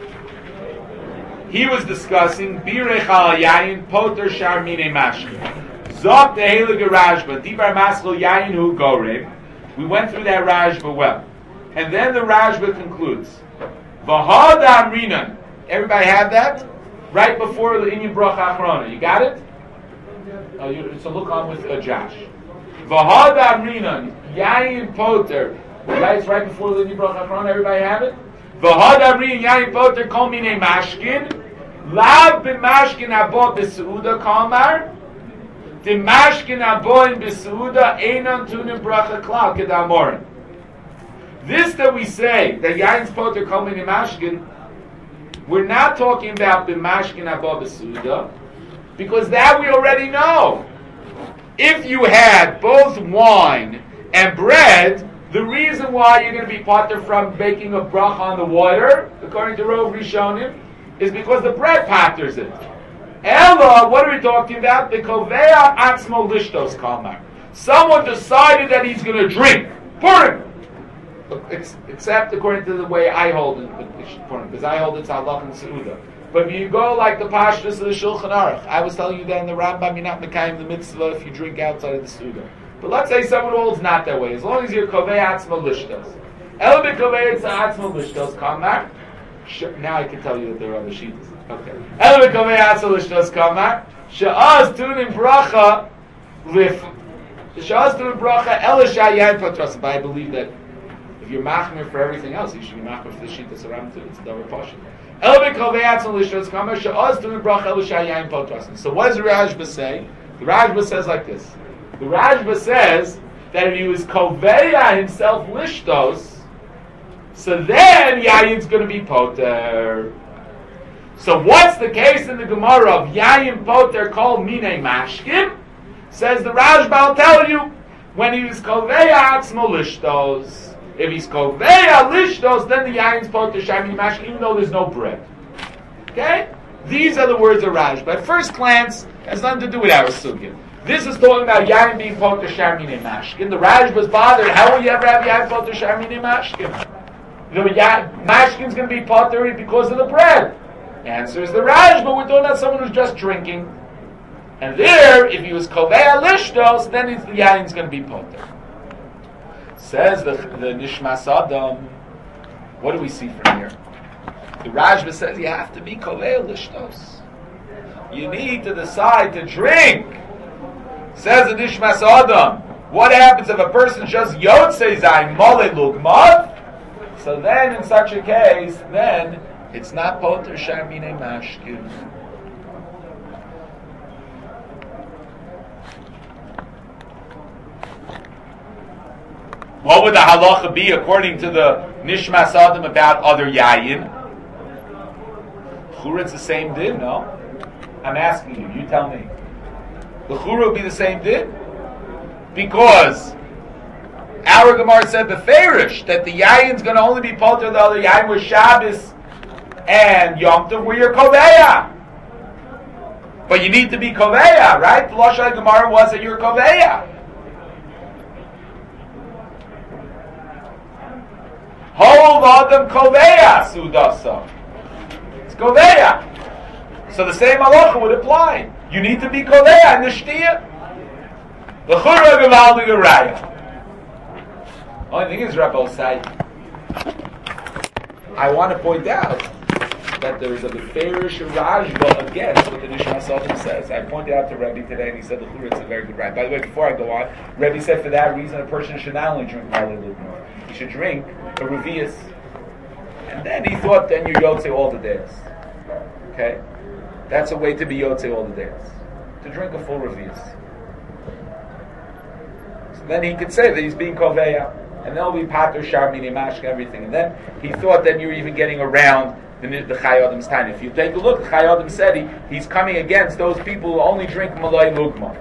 He was discussing Birech al Yayin Poter Shar Mine Mashke. Zok the Heilige Rajba, Dibar Maskal Yayin Hu Gorem. We went through that Rajba well. And then the Rajba concludes. V'had Amrinan. Everybody have that? Right before the Inyan Bracha Achrona. You got it? Oh, you, so look on with uh, Josh. V'had Amrinan. Yayin Poter. Right, it's right before the Inyan Bracha Achrona. Everybody have it? V'had Amrinan Yayin Poter Kol Minei Mashkin. Lav b'mashkin abo b'seuda kalmar. The mashkin abo in b'seuda einan tunim bracha klal kedamorin. This that we say, that Yayin's poter kol minei mashkin, we're not talking about b'mashkin abo b'seuda, because that we already know. If you had both wine and bread, the reason why you're going to be poter from baking a bracha on the water, according to Rov Rishonim, is because the bread paters it. Ella, what are we talking about? The kovea atzmo lishtos kalmar. Someone decided that he's going to drink. Purim! Except according to the way I hold it, because I hold it to halach and seuda. But if you go like the pashtus of the Shulchan Aruch, I was telling you that in the Rambam, you're not mekayim the mitzvah if you drink outside of the seuda. But let's say someone holds not that way. As long as you're kovea atzmo lishtos. Ella be kovea atzmo lishtos kalmar. Now I can tell you that there are other sheets. Okay. Elevik Kamei Atzal Lishtos Kamar. She'az Tunim Bracha Lif. She'az Tunim Bracha Elishai Yain Patras. But I believe that if you're machmir for everything else, you should be machmir for the sheet that's around too. It's a double portion. Elevik Kamei Atzal Lishtos Kamar. She'az Tunim Bracha Elishai Yain Patras. So what does the Rajba say? The Rajba says like this. The Rajba says that if he was Koveya himself Lishtos, so then Yayin's going to be poter. So what's the case in the Gemara of Yayin poter called Minei Mashkim? Says the Rajba, I'll tell you, when he was Koveya Atzmo Lishtos, if he's Koveya Lishtos, then the Yayin's poter Shai Mashkim, even though there's no bread. Okay? These are the words of Rajba. At first glance, has nothing to do with our sugya. This is talking about Yayin being poter Shai Mashkim. The Rajba's bothered, how will you ever have Yayin poter Shai Mashkim? The mashkin's going to be potter because of the bread. Answer is the Raj, but we're talking about someone who's just drinking. And there, if he was kovea lishtos, then it's, the yayin's going to be potter. Says the, the Nishmas Adam, what do we see from here? The Rajba says you have to be kovea lishtos. You need to decide to drink. Says the Nishmas Adam, what happens if a person just yotzei zayin mole lugmav? So then, in such a case, then it's not poter sharmine mashkin. What would the halacha be according to the Nishmas Adam about other yayin? Chura, it's the same din, no? I'm asking you. You tell me. The chura would be the same din because our Gemara said beferish that the yayin's going to only be poter the other yayin with Shabbos and Yom Tov where you're koveya. But you need to be koveya, right? The Lashon Gemara was that you're koveya. Hold adam koveya sudasa. It's koveya. So the same halacha would apply. You need to be koveya in the shtiyah. The chura gevaldig raya. Only thing is, Rabbi say, I want to point out that there is a beferish Rajba against what the Nishmas Adam says. I pointed out to Rebbe today, and he said the chura is a very good right. By the way, before I go on, Rebbe said for that reason a person should not only drink Malei Lugma, you should drink a revius. And then he thought, then you're yotze all the days. Okay? That's a way to be yotze all the days. To drink a full revius. So then he could say that he's being koveya. And then will be pater, shar, mini, mashka, everything. And then he thought that you're even getting around the, the Chai Adam's time. If you take a look, Chai Adam said he, he's coming against those people who only drink malay lugma.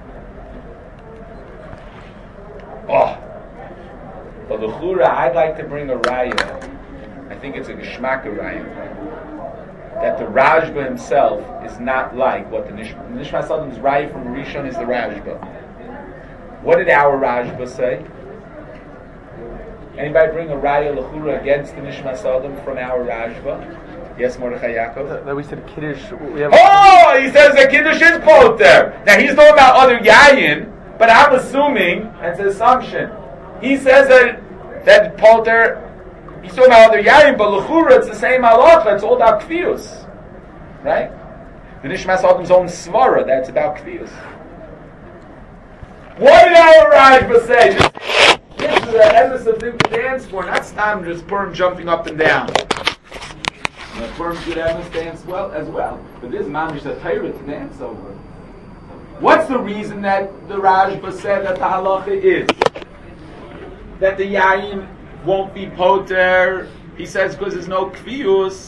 Oh. But the Chura, I'd like to bring a raya. I think it's a Geshmaka raya. That the Rajba himself is not like what the Nishma. The Nishma Sadam's raya from Rishon is the Rajba. What did our Rajba say? Anybody bring a raya l'chura against the Nishma Sadam from our Rajba? Yes, Mordechai Yaakov? That we said Kiddush. We have oh, he says that Kiddush is poter. Now he's talking about other yayin, but I'm assuming, it's an assumption, he says that that poter, he's talking about other yayin, but l'chura it's the same halacha, it's all about kvius. Right? The Nishma Sadam's own svara, that's about kvius. What did our Rajba say? Just This is the emes of thing to dance for, not Stam just Purim jumping up and down. And Purim good emes dance well as well. But this man is a Torah to dance over. What's the reason that the Rajba said that the halacha is that the yayin won't be poter? He says because there's no kvius.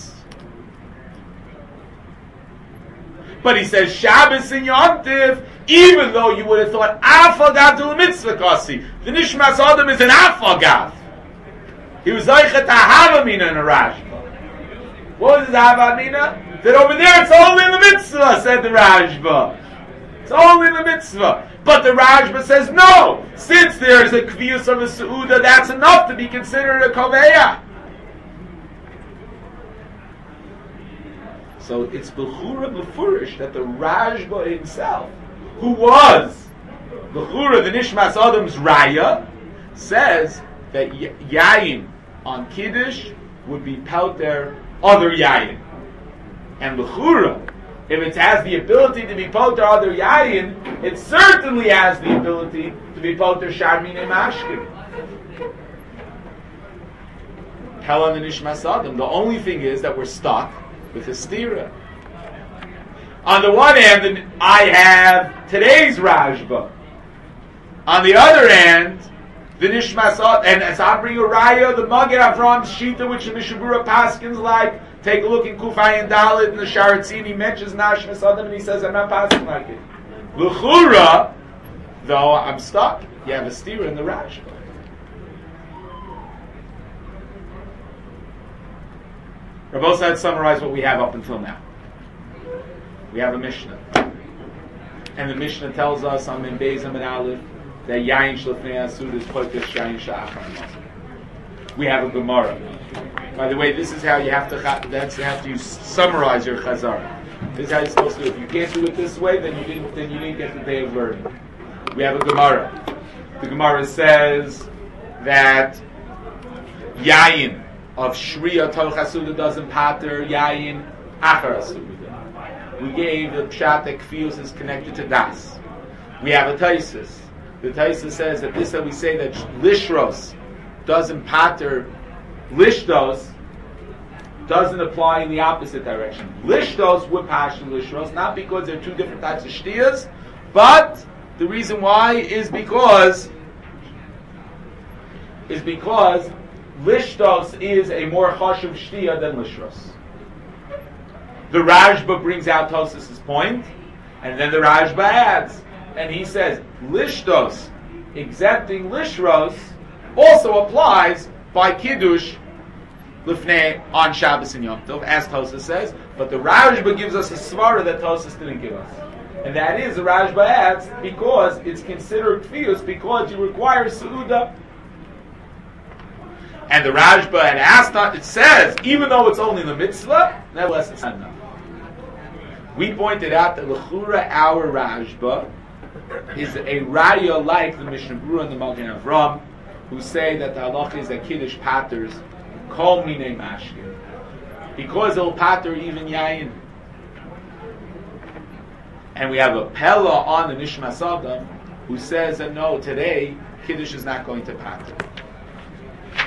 But he says Shabbos and Yom Tiv, even though you would have thought Afagav to mitzvah kasi, the Nishmas Adam is an Afagav. He was Zeichet Ahavamina in a Rajba. What was his Ahavamina? That over there it's only in the mitzvah, said the Rajba. It's only in the mitzvah. But the Rajba says no. Since there is a kvius of a Seuda, that's enough to be considered a Koveya. So it's Bechura Befurish that the Rajba himself, who was Bechura, the Nishmas Adam's Raya, says that y- Yayin on Kiddush would be Pelter other Yayin. And Bechura, if it has the ability to be Pelter other Yayin, it certainly has the ability to be Pelter Sharmine Mashkin. Hell on the Nishmas Adam. The only thing is that we're stuck with a stira. On the one hand, I have today's Rajba. On the other hand, the Nishmas Adam, and as I bring a raya, the Magen Avram's Shita, which the Mishabura Paskins like. Take a look in Kufay and Dalit, and the Sharatzin, he mentions Nashmas Adam, and he says, I'm not passing like it. L'chura, though I'm stuck, you have a stira in the Rajba. Rabbi said summarize what we have up until now. We have a Mishnah. And the Mishnah tells us on Min Beis and Aleph that Yain Shlefnei Asud is Poikish Yain Sha'achar. We have a Gemara. By the way, this is how you have to that's how you summarize your Chazar. This is how you're supposed to do it. If you can't do it this way, then you didn't then you didn't get the day of learning. We have a Gemara. The Gemara says that Yain of Shriya Tol Chasuda doesn't pater Yayin Achar Asuda. We gave the Pshat that Kfius is connected to Das. We have a Taisus. The Taisus says that this that we say that Lishros doesn't pater Lishdos doesn't apply in the opposite direction. Lishdos would passion Lishros, not because they're two different types of shtiyas, but the reason why is because is because Lishtos is a more chashuv shtiya than Lishros. The Rajba brings out Tosas's point, and then the Rajba adds, and he says, Lishtos, exempting Lishros, also applies by Kiddush Lifnei on Shabbos and Yom Tov, as Tosas says, but the Rajba gives us a svara that Tosas didn't give us. And that is, the Rajba adds, because it's considered Kfius, because you require Seuda. And the Rajba had asked, it says, even though it's only the mitzvah, nevertheless it's not enough. We pointed out that L'chura, our Rajba, is a raya like the Mishnah Berurah and the Magen Avram, who say that the halacha is that Kiddush paters kol minei mashkin, because it'll pater even yayin. And we have a Pella on the Nishmas Adam who says that no, today Kiddush is not going to pater.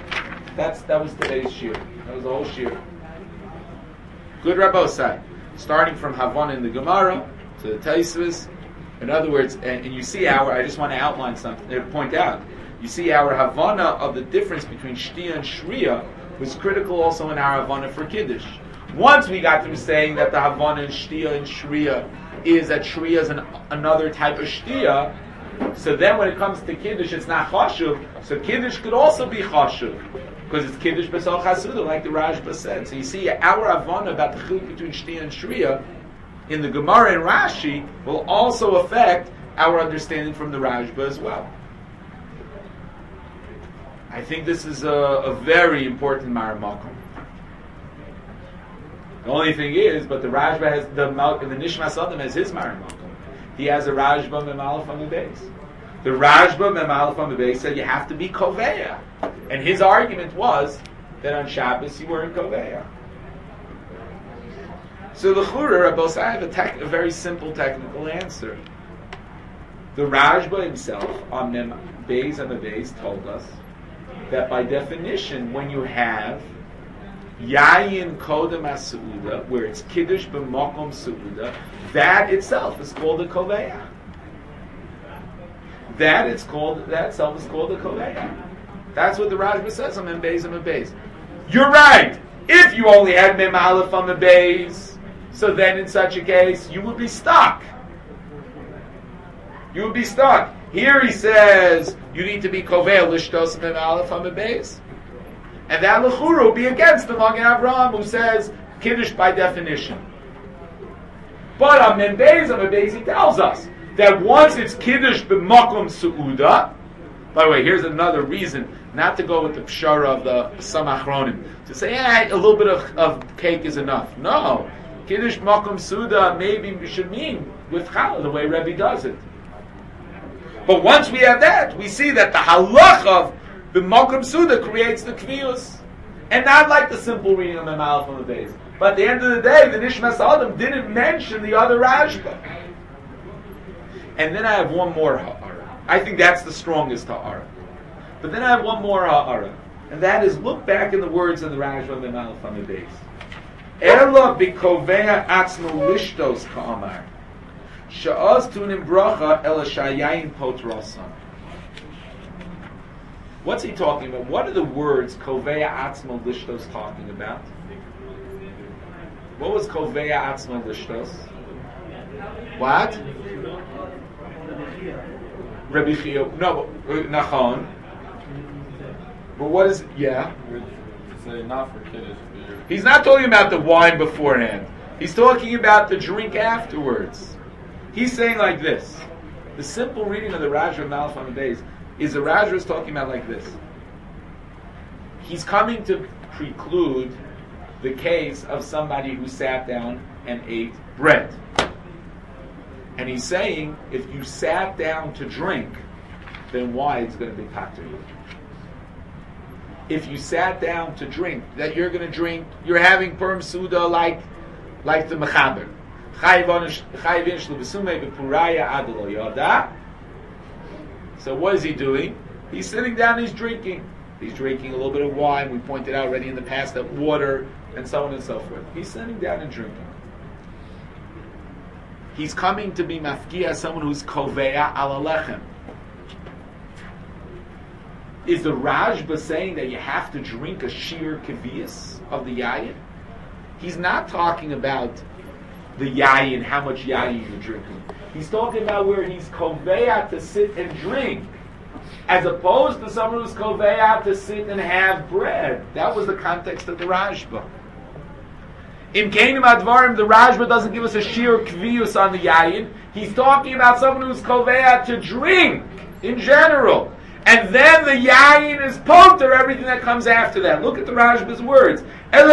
That's that was today's shir. That was the whole shir. Good Rabbosai. Starting from Havana in the Gemara to the Taisvis. In other words, and, and you see our, I just want to outline something, uh, point out, you see our Havana of the difference between Shtia and Shriya was critical also in our Havana for Kiddush. Once we got through saying that the Havana and Shtia and Shriya is that Shriya is an, another type of Shtia, so then when it comes to Kiddush, it's not Chashuv, so Kiddush could also be Chashuv. Because it's Kiddush B'Sal Chasudah, like the Rashba said. So you see, our Avana about the chiluk between Shtia and Shriya in the Gemara and Rashi will also affect our understanding from the Rashba as well. I think this is a, a very important Maramakom. The only thing is, but the Rashba has the the Nishmas Adam has his Maramakom. He has a Rashba Memalef on the base. The Rashba Memalef on the base said you have to be Koveya. And his argument was that on Shabbos you weren't Koveya. So the Chura, Rabbosai, have a, tec- a very simple technical answer. The Rashba himself, on Mem Beis and the Beis, told us that by definition, when you have Yayin Kodem HaSeuda, where it's Kiddush B'Makom Seuda, that itself is called a Koveya. That it's called, that itself is called a Koveya. That's what the Rashba says on Mem Beis and Mem Beis. You're right. If you only had Mem Aleph on the Beis, so then in such a case, you would be stuck. You would be stuck. Here he says, you need to be Koveya Lishtos Mem Aleph on the Beis. And that L'chura will be against the Magen Avraham, who says, Kiddush by definition. But on Mem Beis and Mem Beis, he tells us that once it's Kiddush B'Makom Seuda, by the way, here's another reason not to go with the pshara of the Samachronim. To say, eh, a little bit of, of cake is enough. No. Kiddush Makom Suda maybe we should mean with challah, the way Rebbe does it. But once we have that, we see that the halach of the Makom Suda creates the kviyus. And not like the simple reading of the Malach on the base. But at the end of the day, the Nishmas Adam didn't mention the other Rashba. And then I have one more ha'ara. I think that's the strongest ha'ara. But then I have one more ha'ara. And that is, look back in the words of the Rashba and the Malach on the base. Ela b'kovea atzmo lishtos ka'amar. Sha'az tunim bracha ela shayayin potrasan. What's he talking about? What are the words Koveya Atzmo Lishtos talking about? What was Koveya Atzmo Lishtos? What? Rabbi Chiyah. No, but, Nachon. But what is, yeah? Say not for Kiddush. He's not talking about the wine beforehand. He's talking about the drink afterwards. He's saying like this. The simple reading of the Rajah of Malach on the days is the Rajah is talking about like this. He's coming to preclude the case of somebody who sat down and ate bread. And he's saying, if you sat down to drink, then why it's going to be patur you? If you sat down to drink, that you're going to drink, you're having Purim Suda like, like the Mechaber. So what is he doing? He's sitting down, he's drinking. He's drinking a little bit of wine. We pointed out already in the past that water and so on and so forth. He's sitting down and drinking. He's coming to be mafkia, someone who's koveya ala lechem. Is the Rashba saying that you have to drink a shir kaviyas of the yayin? He's not talking about the yayin, how much yayin you're drinking. He's talking about where he's koveya to sit and drink, as opposed to someone who's koveya to sit and have bread. That was the context of the Rashba. In Kainim Advarim, the Rashba doesn't give us a shir kviyus on the yayin. He's talking about someone who's koveya to drink in general. And then the yayin is poter, everything that comes after that. Look at the Rashba's words.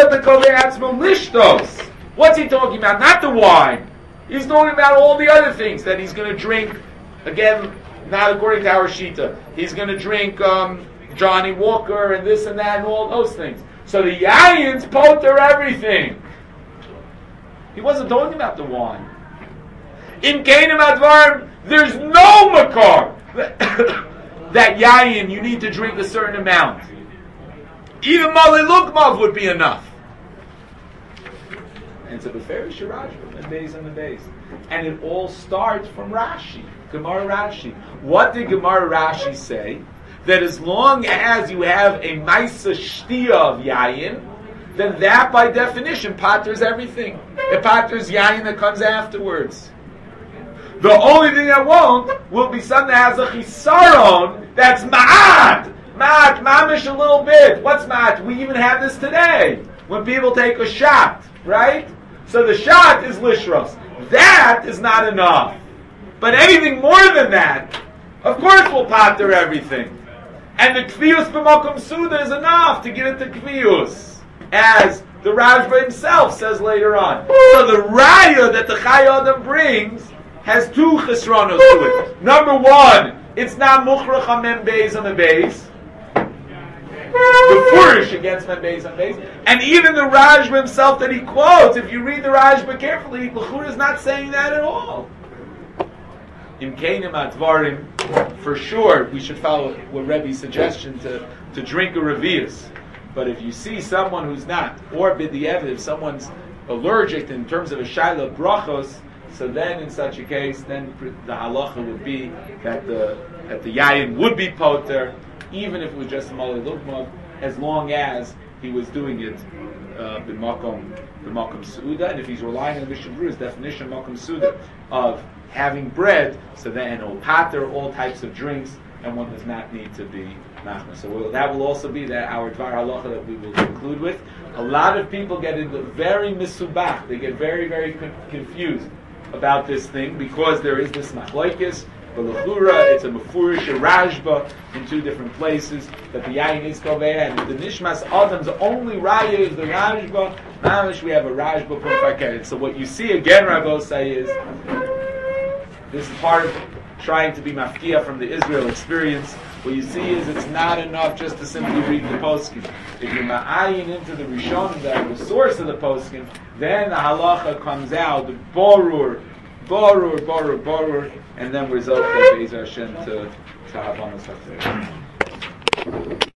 What's he talking about? Not the wine. He's talking about all the other things that he's going to drink. Again, not according to our Shita. He's going to drink um, Johnny Walker and this and that and all those things. So the yayin's poter everything. He wasn't talking about the wine. In Kainim Advarim, there's no makar that yayin you need to drink a certain amount. Even Malay Lukmav would be enough. And so the Farish Rashba, the days and the days. And it all starts from Rashi, Gemara Rashi. What did Gemara Rashi say? That as long as you have a Maisa Shtiya of Yayin, then that by definition patters everything. It patters Yayin that comes afterwards. The only thing that won't will be something that has a Chisaron that's Ma'at. Ma'at, Mamish a little bit. What's Ma'at? We even have this today. When people take a shot, right? So the shot is Lishros. That is not enough. But anything more than that, of course will patter everything. And the Kvius b'Makom Suda is enough to get it to Kvius. As the Rashba himself says later on. So the Raya that the Chai Adam brings has two Chesronos to it. Number one, it's not Mukhrach HaMem Beis on the base. The Furish against Mem Beis on base. And even the Rashba himself that he quotes, if you read the Rashba carefully, L'chura is not saying that at all. Im Keinim Advarim, for sure, we should follow what Rebbe's suggestion to, to drink a Revius. But if you see someone who's not, or B'di'evet, if someone's allergic in terms of a Shaila Brachos, so then in such a case, then the halacha would be that the that the Yayin would be poter, even if it was just a Malay Lukmav, as long as he was doing it uh, b'makom b'makom Suda, and if he's relying on the Mishnah Berurah's definition of makom Suda of having bread, so then it'll pater all types of drinks, and one does not need to be machmer. So we'll, that will also be that our Dvar Halacha that we will conclude with. A lot of people get into very misubach, they get very, very con- confused about this thing, because there is this machlokes, but l'chura, it's a mefurish, a rashba, in two different places, that the yayin is koveya, and the nishmas adam's only raya is the rashba, mamish we have a rashba from fakeret. So what you see again, Rabbi say, is, this is part of trying to be mafkia from the Israel experience. What you see is it's not enough just to simply read the poskim. If you're ma'ayin into the Rishon, the, the source of the poskim, then the halacha comes out, the borur, borur, borur, borur, and then result that Be'ez Hashem to, to Havanas HaTorah.